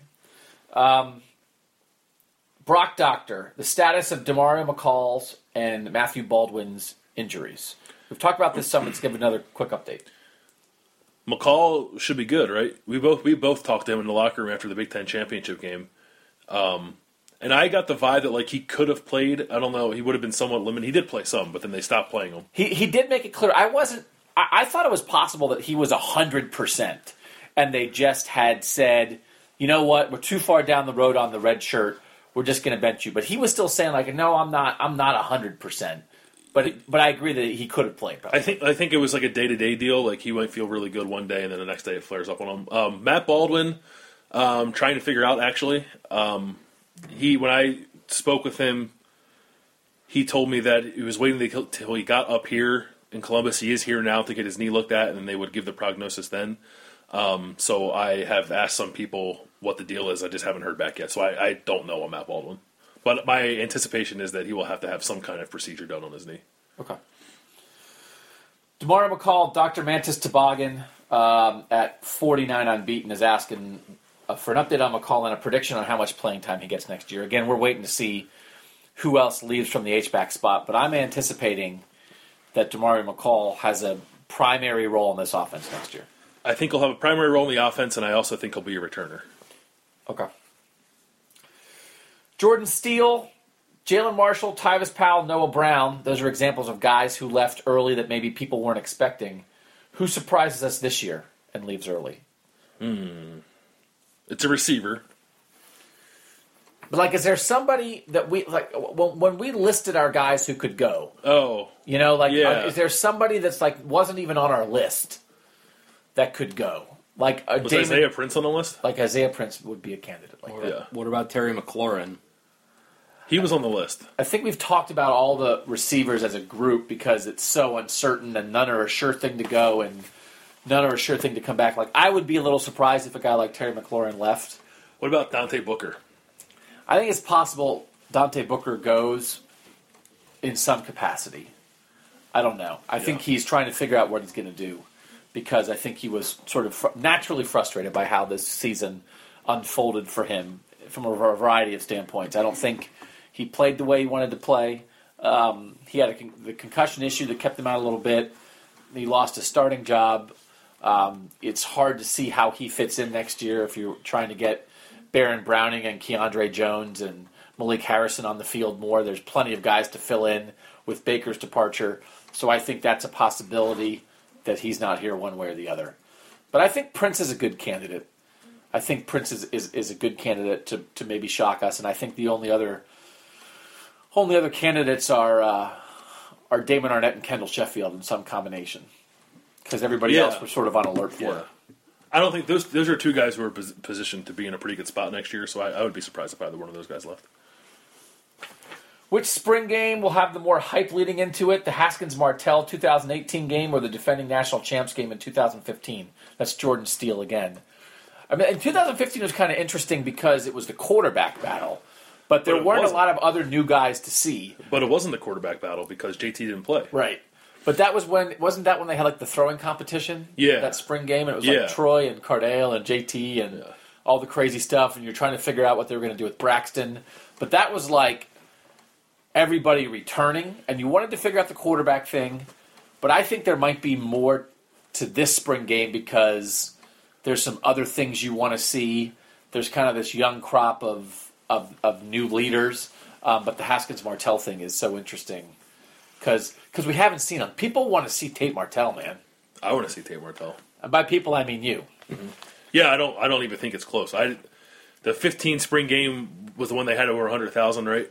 Brock Doctor, the status of Demario McCall's and Matthew Baldwin's injuries. We've talked about this some. Let's give another quick update. McCall should be good, right? We both talked to him in the locker room after the Big Ten championship game, and I got the vibe that like he could have played. I don't know. He would have been somewhat limited. He did play some, but then they stopped playing him. He did make it clear. I thought it was possible that he was 100%, and they just had said, you know what, we're too far down the road on the red shirt. We're just going to bench you. But he was still saying like, no, I'm not 100%. But I agree that he could have played. Probably. I think it was like a day-to-day deal. Like he might feel really good one day, and then the next day it flares up on him. Matt Baldwin, trying to figure out actually. When I spoke with him, he told me that he was waiting until he got up here in Columbus. He is here now to get his knee looked at, and then they would give the prognosis then. So I have asked some people what the deal is. I just haven't heard back yet. So I don't know on Matt Baldwin. But my anticipation is that he will have to have some kind of procedure done on his knee. Okay. Demario McCall, Dr. Mantis Toboggan at 49 unbeaten is asking for an update on McCall and a prediction on how much playing time he gets next year. Again, we're waiting to see who else leaves from the H-back spot, but I'm anticipating that Demario McCall has a primary role in this offense next year. I think he'll have a primary role in the offense, and I also think he'll be a returner. Okay. Jordan Steele, Jalen Marshall, Tyvis Powell, Noah Brown. Those are examples of guys who left early that maybe people weren't expecting. Who surprises us this year and leaves early? It's a receiver. But, like, is there somebody that we, like, when we listed our guys who could go? Oh. You know, like, yeah. Is there somebody that's, like, wasn't even on our list that could go? Like, Was Isaiah Prince on the list? Like, Isaiah Prince would be a candidate like that. Yeah. What about Terry McLaurin? He was on the list. I think we've talked about all the receivers as a group because it's so uncertain and none are a sure thing to go and none are a sure thing to come back. Like, I would be a little surprised if a guy like Terry McLaurin left. What about Dante Booker? I think it's possible Dante Booker goes in some capacity. I don't know. I think he's trying to figure out what he's going to do because I think he was sort of naturally frustrated by how this season unfolded for him from a variety of standpoints. I don't think he played the way he wanted to play. He had the concussion issue that kept him out a little bit. He lost his starting job. It's hard to see how he fits in next year if you're trying to get Baron Browning and Keandre Jones and Malik Harrison on the field more. There's plenty of guys to fill in with Baker's departure. So I think that's a possibility that he's not here one way or the other. But I think Prince is a good candidate. I think Prince is a good candidate to maybe shock us. And I think the only other candidates are Damon Arnett and Kendall Sheffield in some combination. Because everybody else we're sort of on alert for. Yeah. I don't think those are two guys who are positioned to be in a pretty good spot next year, so I would be surprised if either one of those guys left. Which spring game will have the more hype leading into it? The Haskins-Martell 2018 game or the defending national champs game in 2015? That's Jordan Steele again. I mean, in 2015 was kind of interesting because it was the quarterback battle. But there it weren't a wasn't. lot of other new guys to see. But it wasn't the quarterback battle because JT didn't play. Right. But that was wasn't that when they had like the throwing competition? Yeah. That spring game, and it was Yeah. like Troy and Cardale and JT and all the crazy stuff, and you're trying to figure out what they were going to do with Braxton. But that was like everybody returning, and you wanted to figure out the quarterback thing. But I think there might be more to this spring game because there's some other things you want to see. There's kind of this young crop of new leaders, but the Haskins-Martell thing is so interesting because we haven't seen them. People want to see Tate Martell, man. I want to see Tate Martell. And by people, I mean you. Yeah, I don't even think it's close. The 15 spring game was the one they had over 100,000, right?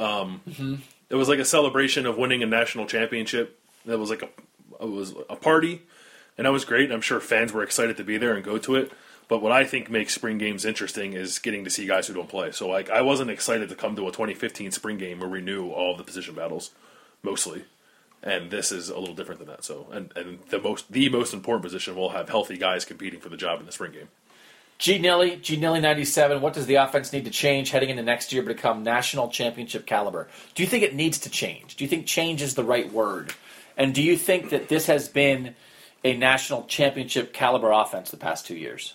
It was like a celebration of winning a national championship. It was like a party, and that was great. I'm sure fans were excited to be there and go to it. But what I think makes spring games interesting is getting to see guys who don't play. So like, I wasn't excited to come to a 2015 spring game where we knew all of the position battles, mostly. And this is a little different than that. So, and the most important position will have healthy guys competing for the job in the spring game. G. Nilly 97, what does the offense need to change heading into next year to become national championship caliber? Do you think it needs to change? Do you think change is the right word? And do you think that this has been a national championship caliber offense the past 2 years?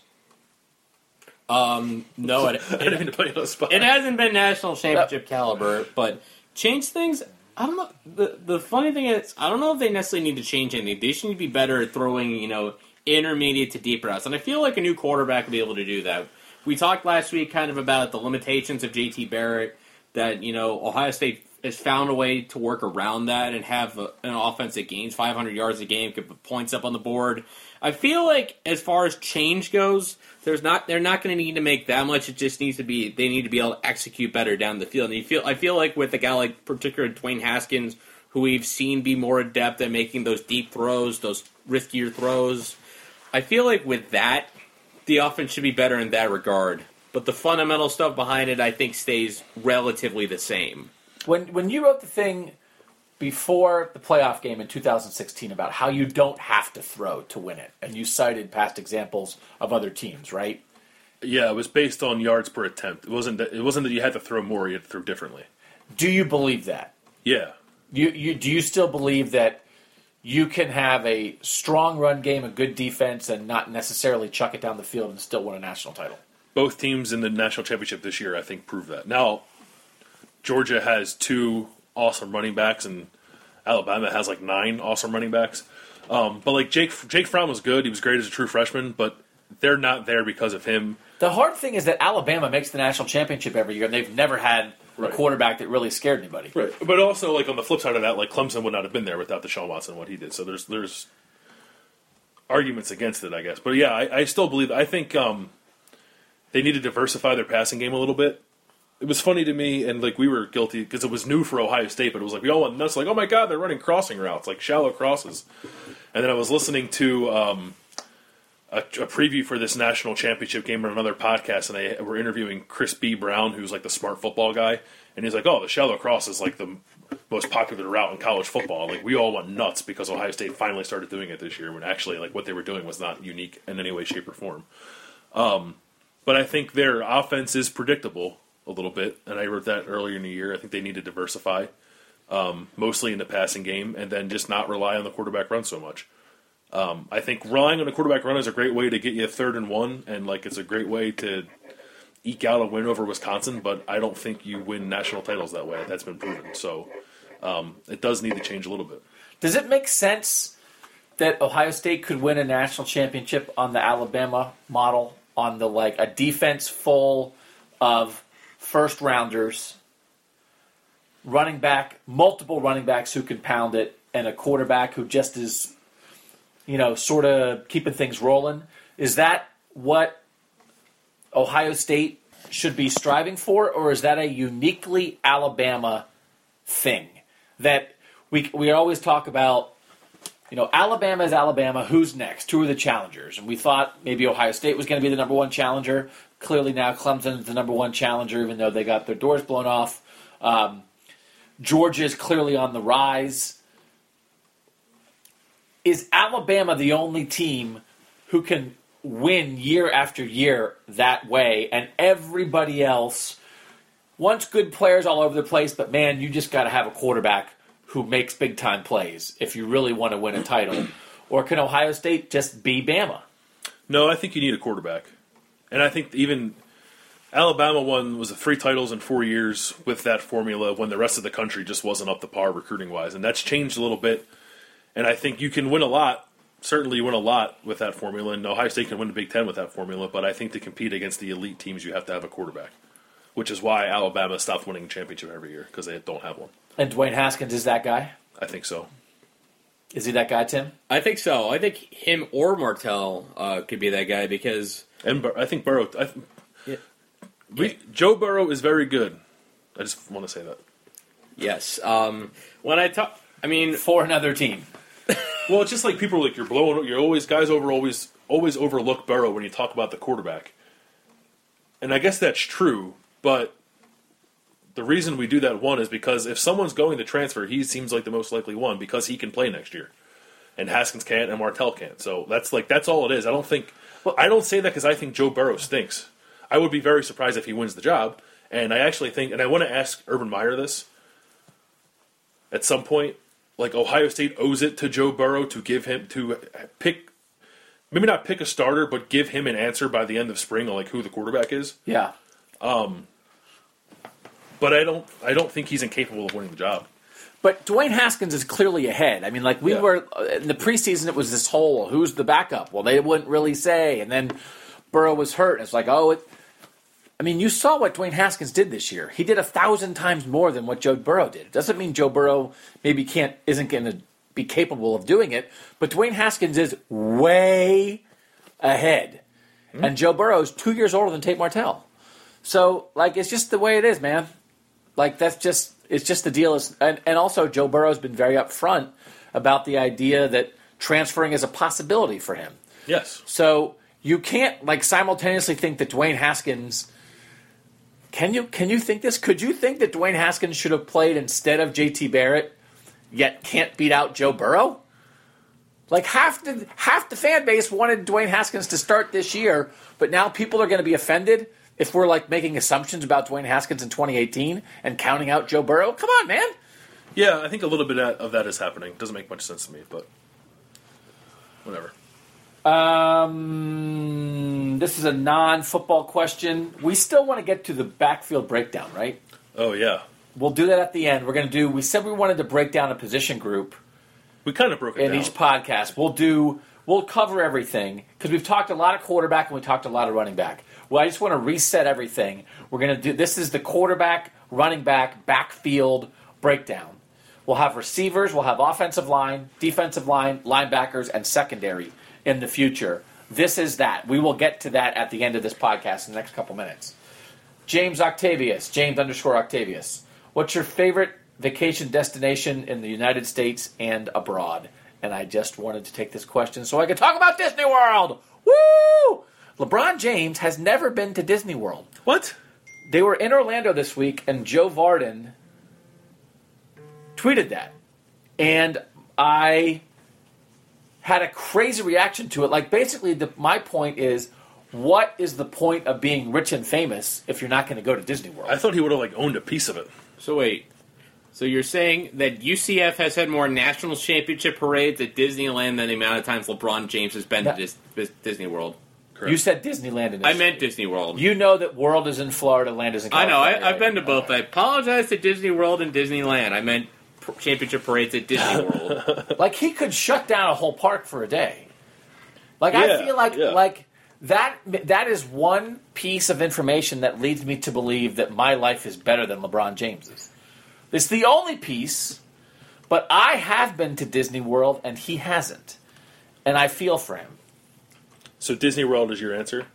No, I didn't mean to put you on the spot. it hasn't been national championship caliber, but change things. I don't know. The funny thing is, I don't know if they necessarily need to change anything. They should be better at throwing, intermediate to deep routes. And I feel like a new quarterback will be able to do that. We talked last week kind of about the limitations of JT Barrett, that, Ohio State has found a way to work around that and have an offense that gains 500 yards a game, can put points up on the board. I feel like as far as change goes, they're not going to need to make that much. It just needs to be, they need to be able to execute better down the field. And I feel like with a guy like particularly Dwayne Haskins, who we've seen be more adept at making those deep throws, those riskier throws, I feel like with that, the offense should be better in that regard. But the fundamental stuff behind it, I think, stays relatively the same. When you wrote the thing before the playoff game in 2016 about how you don't have to throw to win it, and you cited past examples of other teams, right? Yeah, it was based on yards per attempt. It wasn't that you had to throw more; you had to throw differently. Do you believe that? Yeah. Do you still believe that you can have a strong run game, a good defense, and not necessarily chuck it down the field and still win a national title? Both teams in the national championship this year, I think, prove that. Now, Georgia has 2 awesome running backs, and Alabama has like 9 awesome running backs. But like Jake Fromm was good; he was great as a true freshman, but they're not there because of him. The hard thing is that Alabama makes the national championship every year, and they've never had a quarterback that really scared anybody. Right. But also, like on the flip side of that, like Clemson would not have been there without Deshaun Watson and what he did. So there's arguments against it, I guess. But yeah, I still believe. I think they need to diversify their passing game a little bit. It was funny to me, and like we were guilty because it was new for Ohio State, but it was like we all went nuts, like, oh my god, they're running crossing routes, like shallow crosses. And then I was listening to a preview for this national championship game on another podcast, and they were interviewing Chris B. Brown, who's like the smart football guy, and he's like, oh, the shallow cross is like the most popular route in college football. Like we all went nuts because Ohio State finally started doing it this year, when actually like what they were doing was not unique in any way, shape, or form. But I think their offense is predictable a little bit, and I wrote that earlier in the year. I think they need to diversify, mostly in the passing game, and then just not rely on the quarterback run so much. I think relying on the quarterback run is a great way to get you 3rd and 1, and like it's a great way to eke out a win over Wisconsin, but I don't think you win national titles that way. That's been proven. So it does need to change a little bit. Does it make sense that Ohio State could win a national championship on the Alabama model, on the like a defense full of first rounders, running back, multiple running backs who can pound it, and a quarterback who just is, sort of keeping things rolling? Is that what Ohio State should be striving for, or is that a uniquely Alabama thing? That we always talk about, Alabama is Alabama, who's next? Who are the challengers? And we thought maybe Ohio State was going to be the number 1 challenger. Clearly now Clemson is the number 1 challenger, even though they got their doors blown off. Georgia is clearly on the rise. Is Alabama the only team who can win year after year that way, and everybody else wants good players all over the place, but man, you just got to have a quarterback who makes big-time plays if you really want to win a title. Or can Ohio State just be Bama? No, I think you need a quarterback. And I think even Alabama was 3 titles in 4 years with that formula when the rest of the country just wasn't up to par recruiting-wise. And that's changed a little bit. And I think you can win a lot. Certainly you win a lot with that formula. And Ohio State can win the Big Ten with that formula. But I think to compete against the elite teams, you have to have a quarterback. Which is why Alabama stopped winning a championship every year, because they don't have one. And Dwayne Haskins is that guy? I think so. Is he that guy, Tim? I think so. I think him or Martell could be that guy because... And I think Burrow... Joe Burrow is very good. I just want to say that. Yes. When I talk... I mean... For another team. Well, it's just like people are like, guys always overlook Burrow when you talk about the quarterback. And I guess that's true, but the reason we do that, one, is because if someone's going to transfer, he seems like the most likely one because he can play next year. And Haskins can't and Martell can't. So that's all it is. I don't say that because I think Joe Burrow stinks. I would be very surprised if he wins the job. And I actually think, and I want to ask Urban Meyer this at some point, like Ohio State owes it to Joe Burrow to give him, to pick, maybe not pick a starter, but give him an answer by the end of spring on like who the quarterback is. Yeah. But I don't think he's incapable of winning the job. But Dwayne Haskins is clearly ahead. I mean, like we were in the preseason, it was this whole who's the backup? Well, they wouldn't really say, and then Burrow was hurt. And it's like, I mean, you saw what Dwayne Haskins did this year. He did 1,000 times more than what Joe Burrow did. It doesn't mean Joe Burrow maybe isn't going to be capable of doing it, but Dwayne Haskins is way ahead, and Joe Burrow is 2 years older than Tate Martell. So, like, it's just the way it is, man. Like, it's just the deal. And also, Joe Burrow's been very upfront about the idea that transferring is a possibility for him. Yes. So you can't, like, simultaneously think that Dwayne Haskins... Can you think this? Could you think that Dwayne Haskins should have played instead of J.T. Barrett, yet can't beat out Joe Burrow? Like, half the fan base wanted Dwayne Haskins to start this year, but now people are going to be offended if we're, like, making assumptions about Dwayne Haskins in 2018 and counting out Joe Burrow. Come on, man. Yeah, I think a little bit of that is happening. Doesn't make much sense to me, but whatever. This is a non-football question. We still want to get to the backfield breakdown, right? Oh, yeah. We'll do that at the end. We said we wanted to break down a position group. We kind of broke it down. In each podcast. We'll cover everything because we've talked a lot of quarterback and we talked a lot of running back. Well, I just want to reset everything. This is the quarterback, running back, backfield breakdown. We'll have receivers, we'll have offensive line, defensive line, linebackers, and secondary in the future. This is that. We will get to that at the end of this podcast in the next couple minutes. James _Octavius. What's your favorite vacation destination in the United States and abroad? And I just wanted to take this question so I could talk about Disney World. Woo! LeBron James has never been to Disney World. What? They were in Orlando this week, and Joe Varden tweeted that. And I had a crazy reaction to it. Like, basically, my point is, what is the point of being rich and famous if you're not going to go to Disney World? I thought he would have, like, owned a piece of it. So wait. So you're saying that UCF has had more national championship parades at Disneyland than the amount of times LeBron James has been to Disney World? Correct. You said Disneyland. I meant Disney World. You know that World is in Florida, Land is in California. I know. I've been to both. I apologize to Disney World and Disneyland. I meant championship parades at Disney World. Like, he could shut down a whole park for a day. Like, I feel like that is one piece of information that leads me to believe that my life is better than LeBron James's. It's the only piece, but I have been to Disney World and he hasn't. And I feel for him. So Disney World is your answer?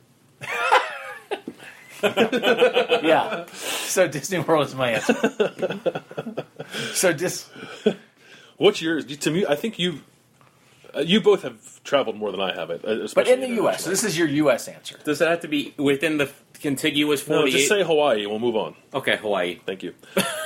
Yeah. So Disney World is my answer. What's yours? To me, I think you both have traveled more than I have. But in the U.S., so this is your U.S. answer. Does it have to be within the contiguous 48? No, just say Hawaii. We'll move on. Okay, Hawaii. Thank you.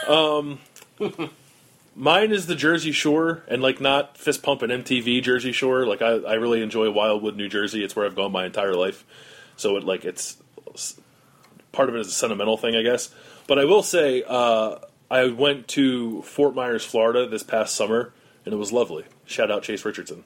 Mine is the Jersey Shore, and like not fist pumping MTV Jersey Shore. Like I really enjoy Wildwood, New Jersey. It's where I've gone my entire life. So it's part of it is a sentimental thing, I guess. But I will say, I went to Fort Myers, Florida this past summer, and it was lovely. Shout out Chase Richardson.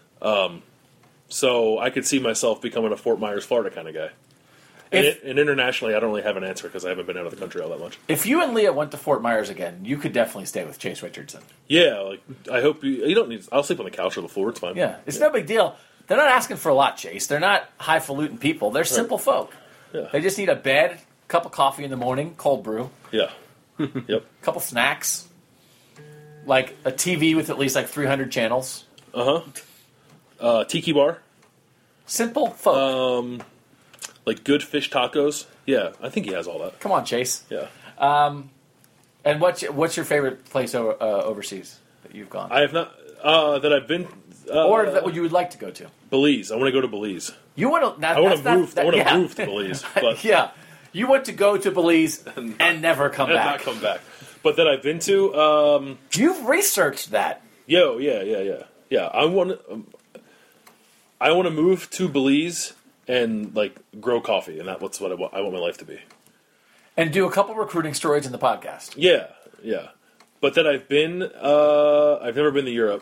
So I could see myself becoming a Fort Myers, Florida kind of guy. And internationally, I don't really have an answer because I haven't been out of the country all that much. If you and Leah went to Fort Myers again, you could definitely stay with Chase Richardson. Yeah, like I hope you don't need. I'll sleep on the couch or the floor. It's fine. Yeah, it's no big deal. They're not asking for a lot, Chase. They're not highfalutin people. They're simple folk. Yeah. They just need a bed, cup of coffee in the morning, cold brew. Yeah. Yep. A couple snacks, like a TV with at least like 300 channels. Tiki bar. Simple folk. Like good fish tacos. Yeah, I think he has all that. Come on, Chase. Yeah. And what's your favorite place overseas that you've gone? I have not that I've been or that you would like to go to? Belize. I want to go to Belize. You want to? I want to move. I want to move to Belize. But yeah, you want to go to Belize and never come back. Not come back. But that I've been to. You've researched that. Yeah. I want to move to Belize and like grow coffee, and that's what I want my life to be. And do a couple recruiting stories in the podcast. Yeah. But that I've never been to Europe.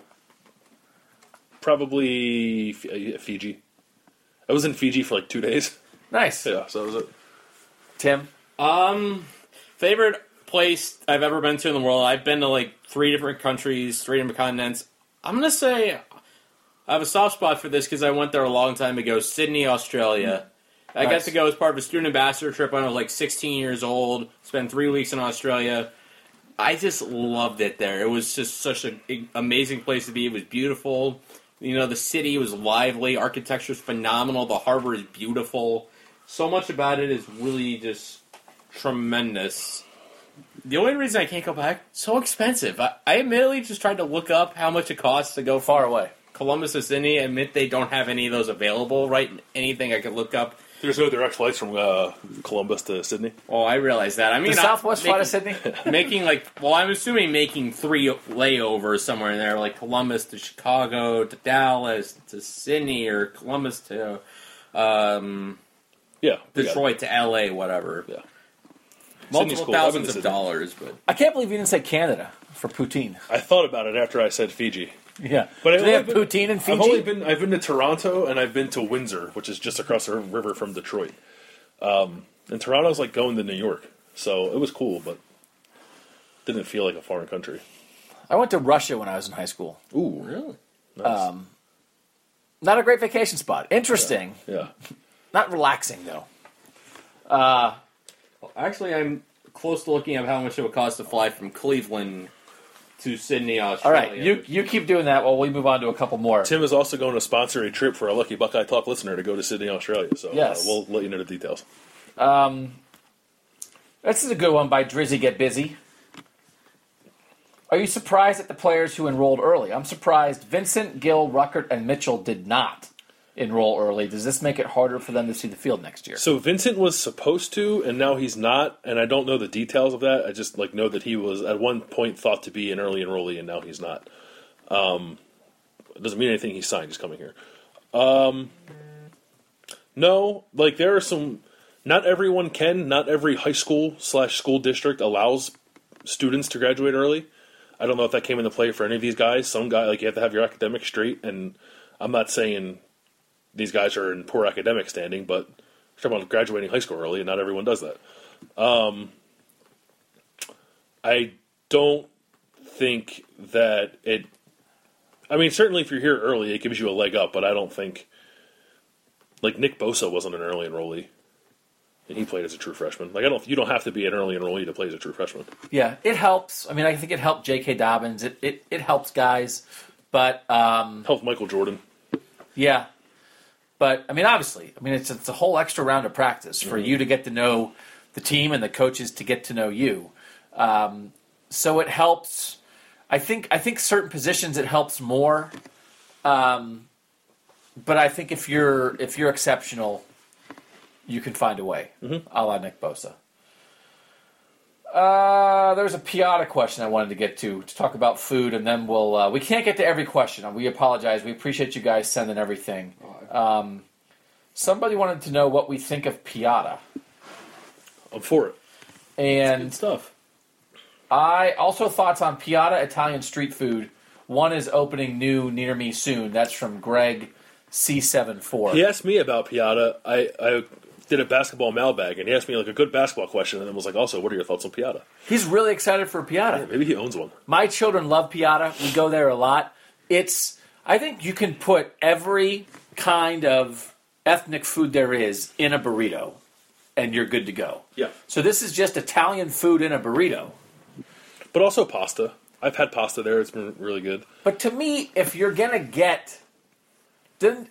Probably Fiji. I was in Fiji for like 2 days. Nice. Yeah, so that was it. Tim? Favorite place I've ever been to in the world? I've been to like 3 different countries, 3 different continents. I'm going to say I have a soft spot for this because I went there a long time ago. Sydney, Australia. I got to go as part of a student ambassador trip when I was like 16 years old. Spent 3 weeks in Australia. I just loved it there. It was just such an amazing place to be. It was beautiful. You know, the city was lively. Architecture is phenomenal. The harbor is beautiful. So much about it is really just tremendous. The only reason I can't go back, so expensive. I admittedly just tried to look up how much it costs to go Far away. Columbus to Sydney. I admit they don't have any of those available, right? Anything I could look up. There's no direct flights from Columbus to Sydney. Oh, I realize that. I mean, the Southwest flight to Sydney? I'm assuming making 3 layovers somewhere in there, like Columbus to Chicago, to Dallas, to Sydney, or Columbus to Detroit to LA, whatever. Yeah. Multiple thousands of dollars. But I can't believe you didn't say Canada for poutine. I thought about it after I said Fiji. Yeah. But do they have poutine in Fiji? I've been to Toronto and I've been to Windsor, which is just across the river from Detroit. And Toronto's like going to New York, so it was cool, but didn't feel like a foreign country. I went to Russia when I was in high school. Ooh, really? Nice. Not a great vacation spot. Interesting. Yeah. Not relaxing though. Actually, I'm close to looking at how much it would cost to fly from Cleveland to Sydney, Australia. All right, you keep doing that while we move on to a couple more. Tim is also going to sponsor a trip for a lucky Buckeye Talk listener to go to Sydney, Australia. So yes. We'll let you know the details. This is a good one by Drizzy Get Busy. Are you surprised at the players who enrolled early? I'm surprised Vincent, Gill, Ruckert, and Mitchell did not enroll early. Does this make it harder for them to see the field next year? So Vincent was supposed to, and now he's not, and I don't know the details of that. I just know that he was at one point thought to be an early enrollee, and now he's not. It doesn't mean anything. He's signed. He's coming here. No, there are some. Not everyone can. Not every high school / school district allows students to graduate early. I don't know if that came into play for any of these guys. Some guy you have to have your academics straight, and I'm not saying these guys are in poor academic standing, but we're talking about graduating high school early, and not everyone does that. I don't think that it... I mean, certainly if you're here early, it gives you a leg up, but I don't think... Nick Bosa wasn't an early enrollee, and he played as a true freshman. You don't have to be an early enrollee to play as a true freshman. Yeah, it helps. I mean, I think it helped J.K. Dobbins. It helps guys, but... helped Michael Jordan. Yeah. But, I mean, obviously, it's a whole extra round of practice for you to get to know the team and the coaches to get to know you. So it helps. I think certain positions it helps more. But I think if you're exceptional, you can find a way, a la Nick Bosa. There's a Piata question I wanted to get to talk about food, and then we can't get to every question. We apologize. We appreciate you guys sending everything. Somebody wanted to know what we think of Piata. I'm for it. And Good stuff. I also thoughts on Piata Italian street food. One is opening new near me soon. That's from Greg C74. He asked me about Piata. I did a basketball mailbag, and he asked me like a good basketball question, and then was like, also, what are your thoughts on Piata? He's really excited for Piata. Maybe he owns one. My children love Piata. We go there a lot. I think you can put every kind of ethnic food there is in a burrito, and you're good to go. Yeah. So this is just Italian food in a burrito. But also pasta. I've had pasta there. It's been really good. But to me, if you're going to get... Then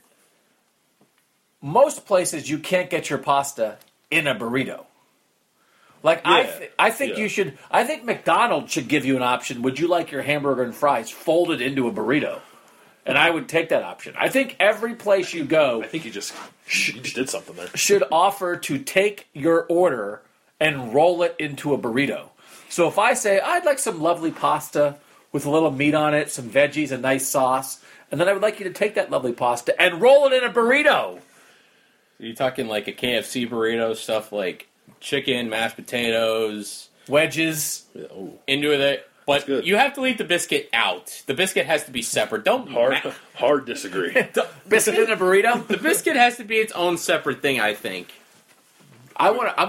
most places you can't get your pasta in a burrito. Like, Yeah. I think Yeah. you should... I think McDonald's should give you an option. Would you like your hamburger and fries folded into a burrito? And I would take that option. I think every place you go I think you just did something there. should offer to take your order and roll it into a burrito. So if I say, I'd like some lovely pasta with a little meat on it, some veggies, a nice sauce, and then I would like you to take that lovely pasta and roll it in a burrito. You're talking like a KFC burrito, stuff like chicken, mashed potatoes, Wedges. Yeah, ooh. into it. But good. you have to leave the biscuit out. The biscuit has to be separate. Don't Hard disagree. Biscuit in a burrito? The biscuit has to be its own separate thing, I think. I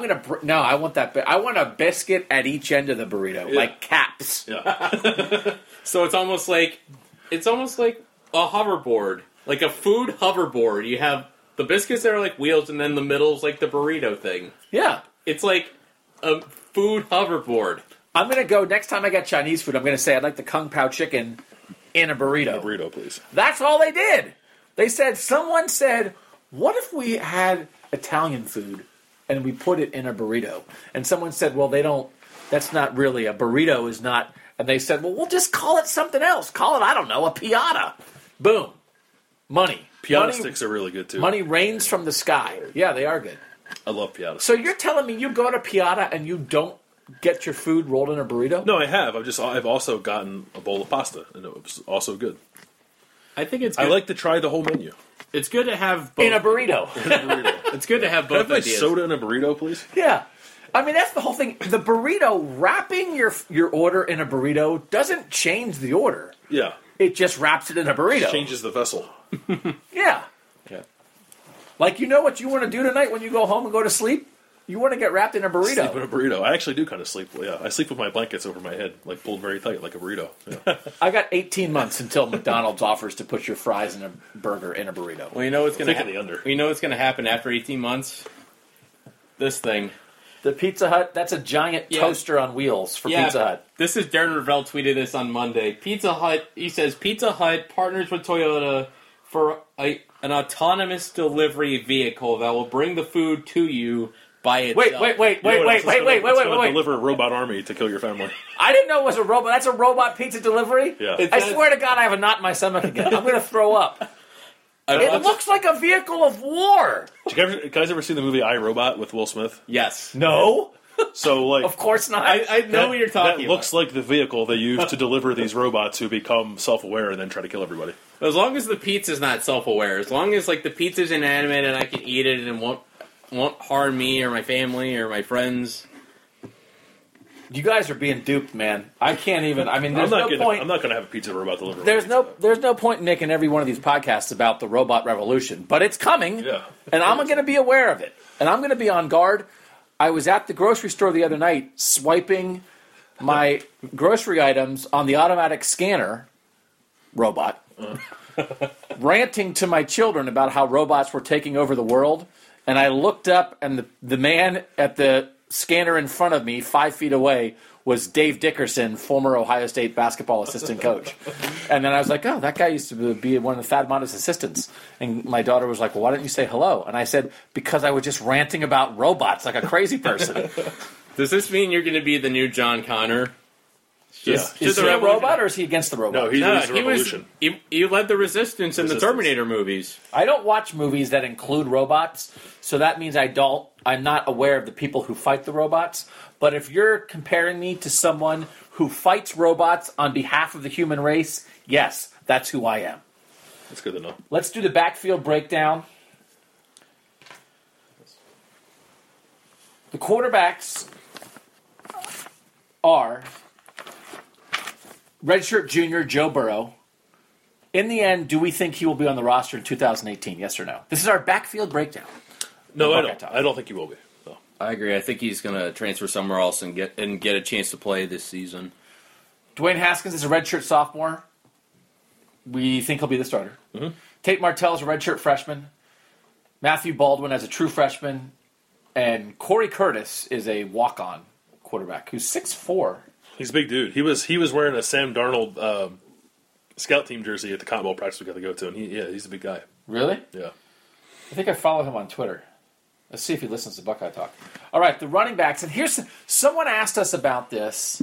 want that. I want a biscuit at each end of the burrito, like caps. Yeah. So it's almost like a hoverboard, like a food hoverboard. You have the biscuits that are like wheels, and then the middle's like the burrito thing. Yeah. It's like a food hoverboard. I'm going to go, next time I get Chinese food, I'm going to say I'd like the Kung Pao chicken in a burrito. Burrito, please. That's all they did. Someone said, what if we had Italian food and we put it in a burrito? And someone said, well, that's not really, a burrito is not. And they said, well, we'll just call it something else. Call it, I don't know, a piata. Boom. Money. Piata sticks are really good, too. Money rains from the sky. Yeah, they are good. I love Piata. So you're telling me you go to Piata and you don't get your food rolled in a burrito? No, I have. I've also gotten a bowl of pasta, and it was also good. I think it's good. I like to try the whole menu. It's good to have both. In a burrito. It's good to have Can I both have ideas. soda in a burrito, please? Yeah. I mean, that's the whole thing. The burrito, wrapping your order in a burrito doesn't change the order. Yeah. It just wraps it in a burrito. Changes the vessel. Yeah. Yeah. Like, you know what you want to do tonight when you go home and go to sleep? You want to get wrapped in a burrito. Sleep in a burrito. I actually do kind of sleep. Yeah, I sleep with my blankets over my head, like pulled very tight, like a burrito. Yeah. I got 18 months until McDonald's offers to put your fries in a burger in a burrito. Well, you know what's going Thick in the under. You know what's going to happen after 18 months? This thing. The Pizza Hut, that's a giant toaster on wheels for Pizza Hut. This is Darren Ravel tweeted this on Monday. Pizza Hut, he says, Pizza Hut partners with Toyota for an autonomous delivery vehicle that will bring the food to you by itself. Wait. It's gonna deliver a robot army to kill your family. I didn't know it was a robot. That's a robot pizza delivery? Yeah. I swear to God, I have a knot in my stomach again. I'm going to throw up. It looks like a vehicle of war. Did you guys ever see the movie I, Robot with Will Smith? Yes. No. So, like, Of course not. I know what you're talking That looks like the vehicle they use to deliver these robots who become self-aware and then try to kill everybody. about. As long as the pizza's not self-aware, as long as like the pizza's inanimate and I can eat it and won't harm me or my family or my friends. You guys are being duped, man. I can't even. I mean, I'm there's no point. I'm not going to have a pizza robot deliver. There's no point in making every one of these podcasts about the robot revolution, but it's coming, Yeah. and I'm going to be aware of it, and I'm going to be on guard. I was at the grocery store the other night swiping my grocery items on the automatic scanner robot, ranting to my children about how robots were taking over the world, and I looked up, and the man at the scanner in front of me, 5 feet away, was Dave Dickerson, former Ohio State basketball assistant coach. And then I was like, oh, that guy used to be one of the Thad Matta's assistants. And my daughter was like, well, why didn't you say hello? And I said, because I was just ranting about robots like a crazy person. Does this mean you're going to be the new John Connor? Just Is he a robot or is he against the robot? No, he's a he revolution. he led the resistance in the Terminator movies. I don't watch movies that include robots, so that means I'm not aware of the people who fight the robots. But if you're comparing me to someone who fights robots on behalf of the human race, yes, that's who I am. That's good to know. Let's do the backfield breakdown. The quarterbacks are redshirt junior Joe Burrow. In the end, do we think he will be on the roster in 2018? Yes or no? This is our backfield breakdown. No, I don't. I don't think he will be. No. I agree. I think he's going to transfer somewhere else and get a chance to play this season. Dwayne Haskins is a redshirt sophomore. We think he'll be the starter. Mm-hmm. Tate Martell is a redshirt freshman. Matthew Baldwin as a true freshman. And Corey Curtis is a walk-on quarterback who's 6'4". He's a big dude. He was wearing a Sam Darnold scout team jersey at the Cotton Bowl practice we got to go to, and he's a big guy. Really? Yeah. I think I follow him on Twitter. Let's see if he listens to Buckeye Talk. All right, the running backs. And here's someone asked us about this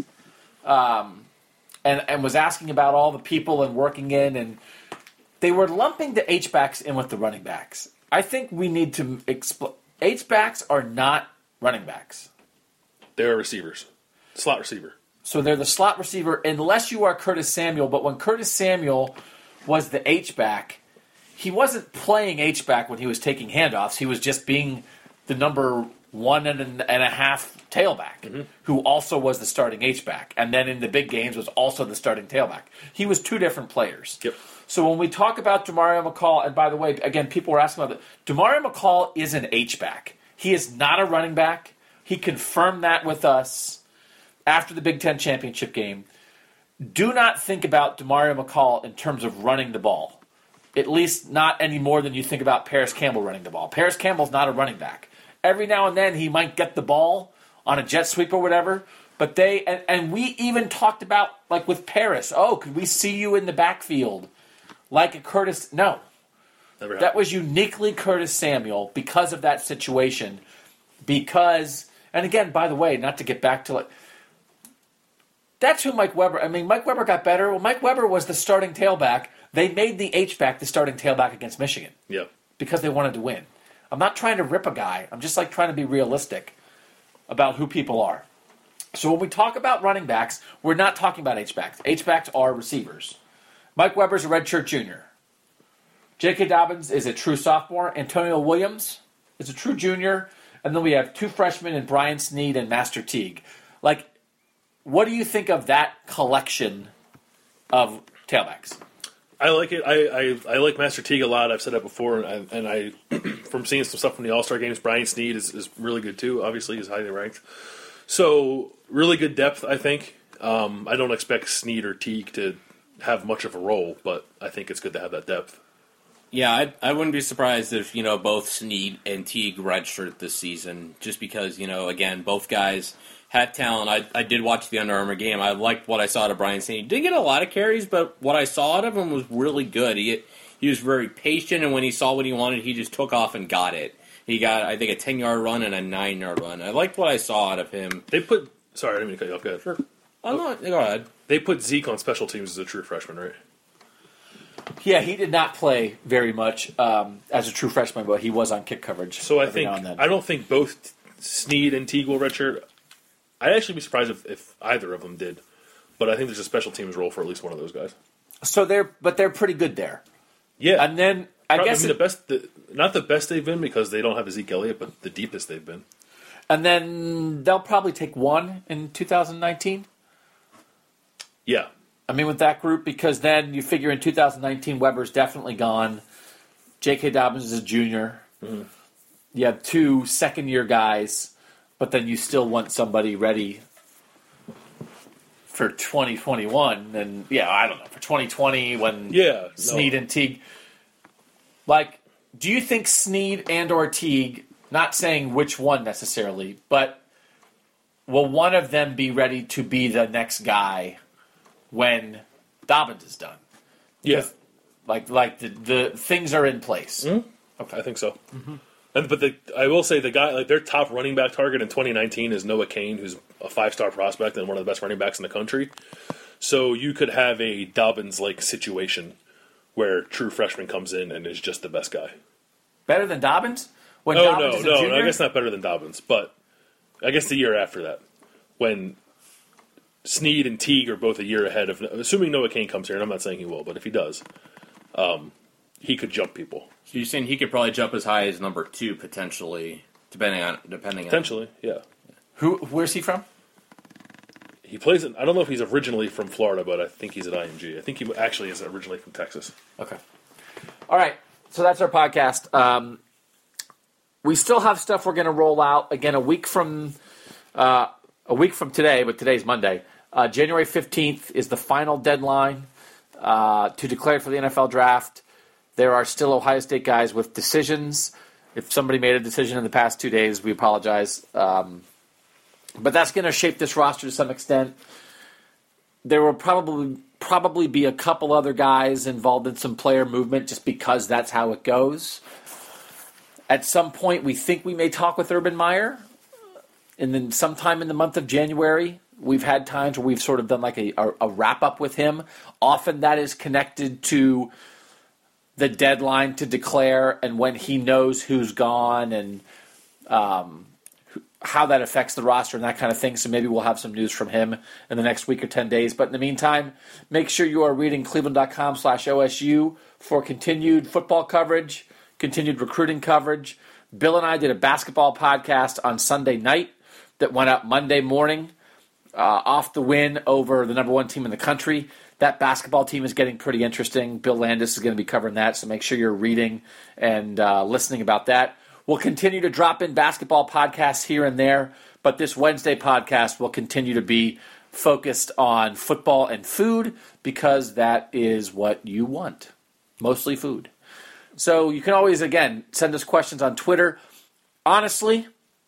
and was asking about all the people and working in, and they were lumping the H-backs in with the running backs. I think we need to explain. H-backs are not running backs. They're receivers. Slot receiver. So they're the slot receiver unless you are Curtis Samuel. But when Curtis Samuel was the H-back, he wasn't playing H-back when he was taking handoffs. He was just being the number 1.5 tailback, who also was the starting H-back. And then in the big games was also the starting tailback. He was two different players. Yep. So when we talk about Demario McCall, and by the way, again, people were asking about it. Demario McCall is an H-back. He is not a running back. He confirmed that with us after the Big Ten championship game. Do not think about Demario McCall in terms of running the ball. At least not any more than you think about Paris Campbell running the ball. Paris Campbell's not a running back. Every now and then he might get the ball on a jet sweep or whatever, but and we even talked about, like with Paris, could we see you in the backfield like a Curtis? No. Never happened. That was uniquely Curtis Samuel because of that situation. Because, and again, by the way, not to get back to it, that's who Mike Weber, Mike Weber got better. Well, Mike Weber was the starting tailback. They made the H-back the starting tailback against Michigan. Yeah. Because they wanted to win. I'm not trying to rip a guy. I'm just trying to be realistic about who people are. So when we talk about running backs, we're not talking about H-backs. H-backs are receivers. Mike Weber's a redshirt junior. J.K. Dobbins is a true sophomore. Antonio Williams is a true junior. And then we have two freshmen in Brian Snead and Master Teague. What do you think of that collection of tailbacks? I like it. I like Master Teague a lot. I've said that before, and I from seeing some stuff from the All-Star games, Brian Snead is really good too. Obviously, he's highly ranked. So, really good depth, I think. I don't expect Snead or Teague to have much of a role, but I think it's good to have that depth. Yeah, I wouldn't be surprised if, both Snead and Teague redshirt this season, just because, again, both guys have talent. I did watch the Under Armour game. I liked what I saw out of Brian Snead. He didn't get a lot of carries, but what I saw out of him was really good. He was very patient, and when he saw what he wanted, he just took off and got it. He got, I think, a 10-yard run and a 9-yard run. I liked what I saw out of him. Sorry, I didn't mean to cut you off. Go ahead. Sure. Go ahead. They put Zeke on special teams as a true freshman, right? Yeah, he did not play very much as a true freshman, but he was on kick coverage. So I don't think both Snead and Teague will redshirt. I'd actually be surprised if either of them did. But I think there's a special teams role for at least one of those guys. So they're pretty good there. Yeah. And then not the best they've been because they don't have Zeke Elliott, but the deepest they've been. And then they'll probably take one in 2019. Yeah. With that group, because then you figure in 2019, Weber's definitely gone. J.K. Dobbins is a junior. Mm-hmm. You have two second-year guys, but then you still want somebody ready for 2021. And, I don't know, for 2020 when Snead and Teague. Do you think Snead and or Teague, not saying which one necessarily, but will one of them be ready to be the next guy when Dobbins is done? Yes. The things are in place. Mm-hmm. Okay. I think so. Mm-hmm. I will say the guy, their top running back target in 2019 is Noah Cain, who's a 5-star prospect and one of the best running backs in the country. So you could have a Dobbins-like situation where true freshman comes in and is just the best guy. Better than Dobbins? No, I guess not better than Dobbins, but I guess the year after that, when Snead and Teague are both a year ahead of, assuming Noah Cain comes here, and I'm not saying he will, but if he does, he could jump people. So you're saying he could probably jump as high as number 2 potentially, depending on potentially, yeah. Where's he from? He plays. I don't know if he's originally from Florida, but I think he's at IMG. I think he actually is originally from Texas. Okay. All right. So that's our podcast. We still have stuff we're going to roll out again a week from today, but today's Monday. January 15th is the final deadline to declare for the NFL draft. There are still Ohio State guys with decisions. If somebody made a decision in the past 2 days, we apologize. But that's going to shape this roster to some extent. There will probably be a couple other guys involved in some player movement just because that's how it goes. At some point, we think we may talk with Urban Meyer. And then sometime in the month of January, we've had times where we've sort of done like a wrap-up with him. Often that is connected to the deadline to declare and when he knows who's gone and how that affects the roster and that kind of thing. So maybe we'll have some news from him in the next week or 10 days. But in the meantime, make sure you are reading cleveland.com/OSU for continued football coverage, continued recruiting coverage. Bill and I did a basketball podcast on Sunday night that went out Monday morning off the win over the number one team in the country. That basketball team is getting pretty interesting. Bill Landis is going to be covering that, so make sure you're reading and listening about that. We'll continue to drop in basketball podcasts here and there, but this Wednesday podcast will continue to be focused on football and food because that is what you want, mostly food. So you can always, again, send us questions on Twitter. Honestly,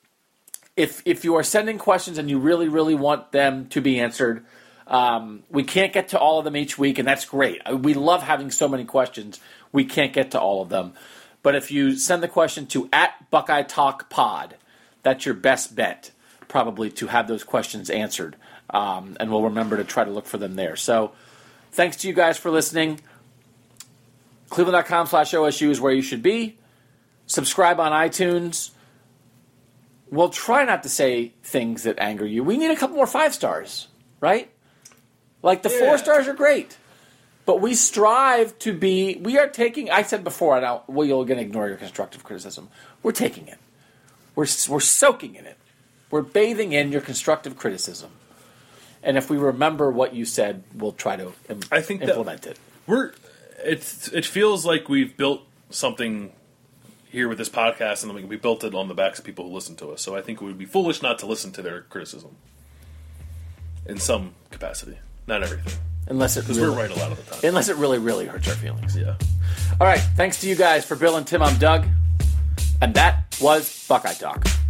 if you are sending questions and you really, really want them to be answered, we can't get to all of them each week, and that's great. We love having so many questions. We can't get to all of them. But if you send the question to @BuckeyeTalkPod, that's your best bet, probably, to have those questions answered. And we'll remember to try to look for them there. So thanks to you guys for listening. Cleveland.com/OSU is where you should be. Subscribe on iTunes. We'll try not to say things that anger you. We need a couple more 5 stars, right? Like the 4 stars are great. But we strive to be, we are taking, I said before, now you're going to ignore your constructive criticism. We're taking it. We're soaking in it. We're bathing in your constructive criticism. And if we remember what you said, we'll try to implement it. It feels like we've built something here with this podcast, and we built it on the backs of people who listen to us. So I think it would be foolish not to listen to their criticism in some capacity. Not everything. Because we're right a lot of the time. Unless it really, really hurts our feelings. Yeah. All right. Thanks to you guys. For Bill and Tim, I'm Doug. And that was Buckeye Talk.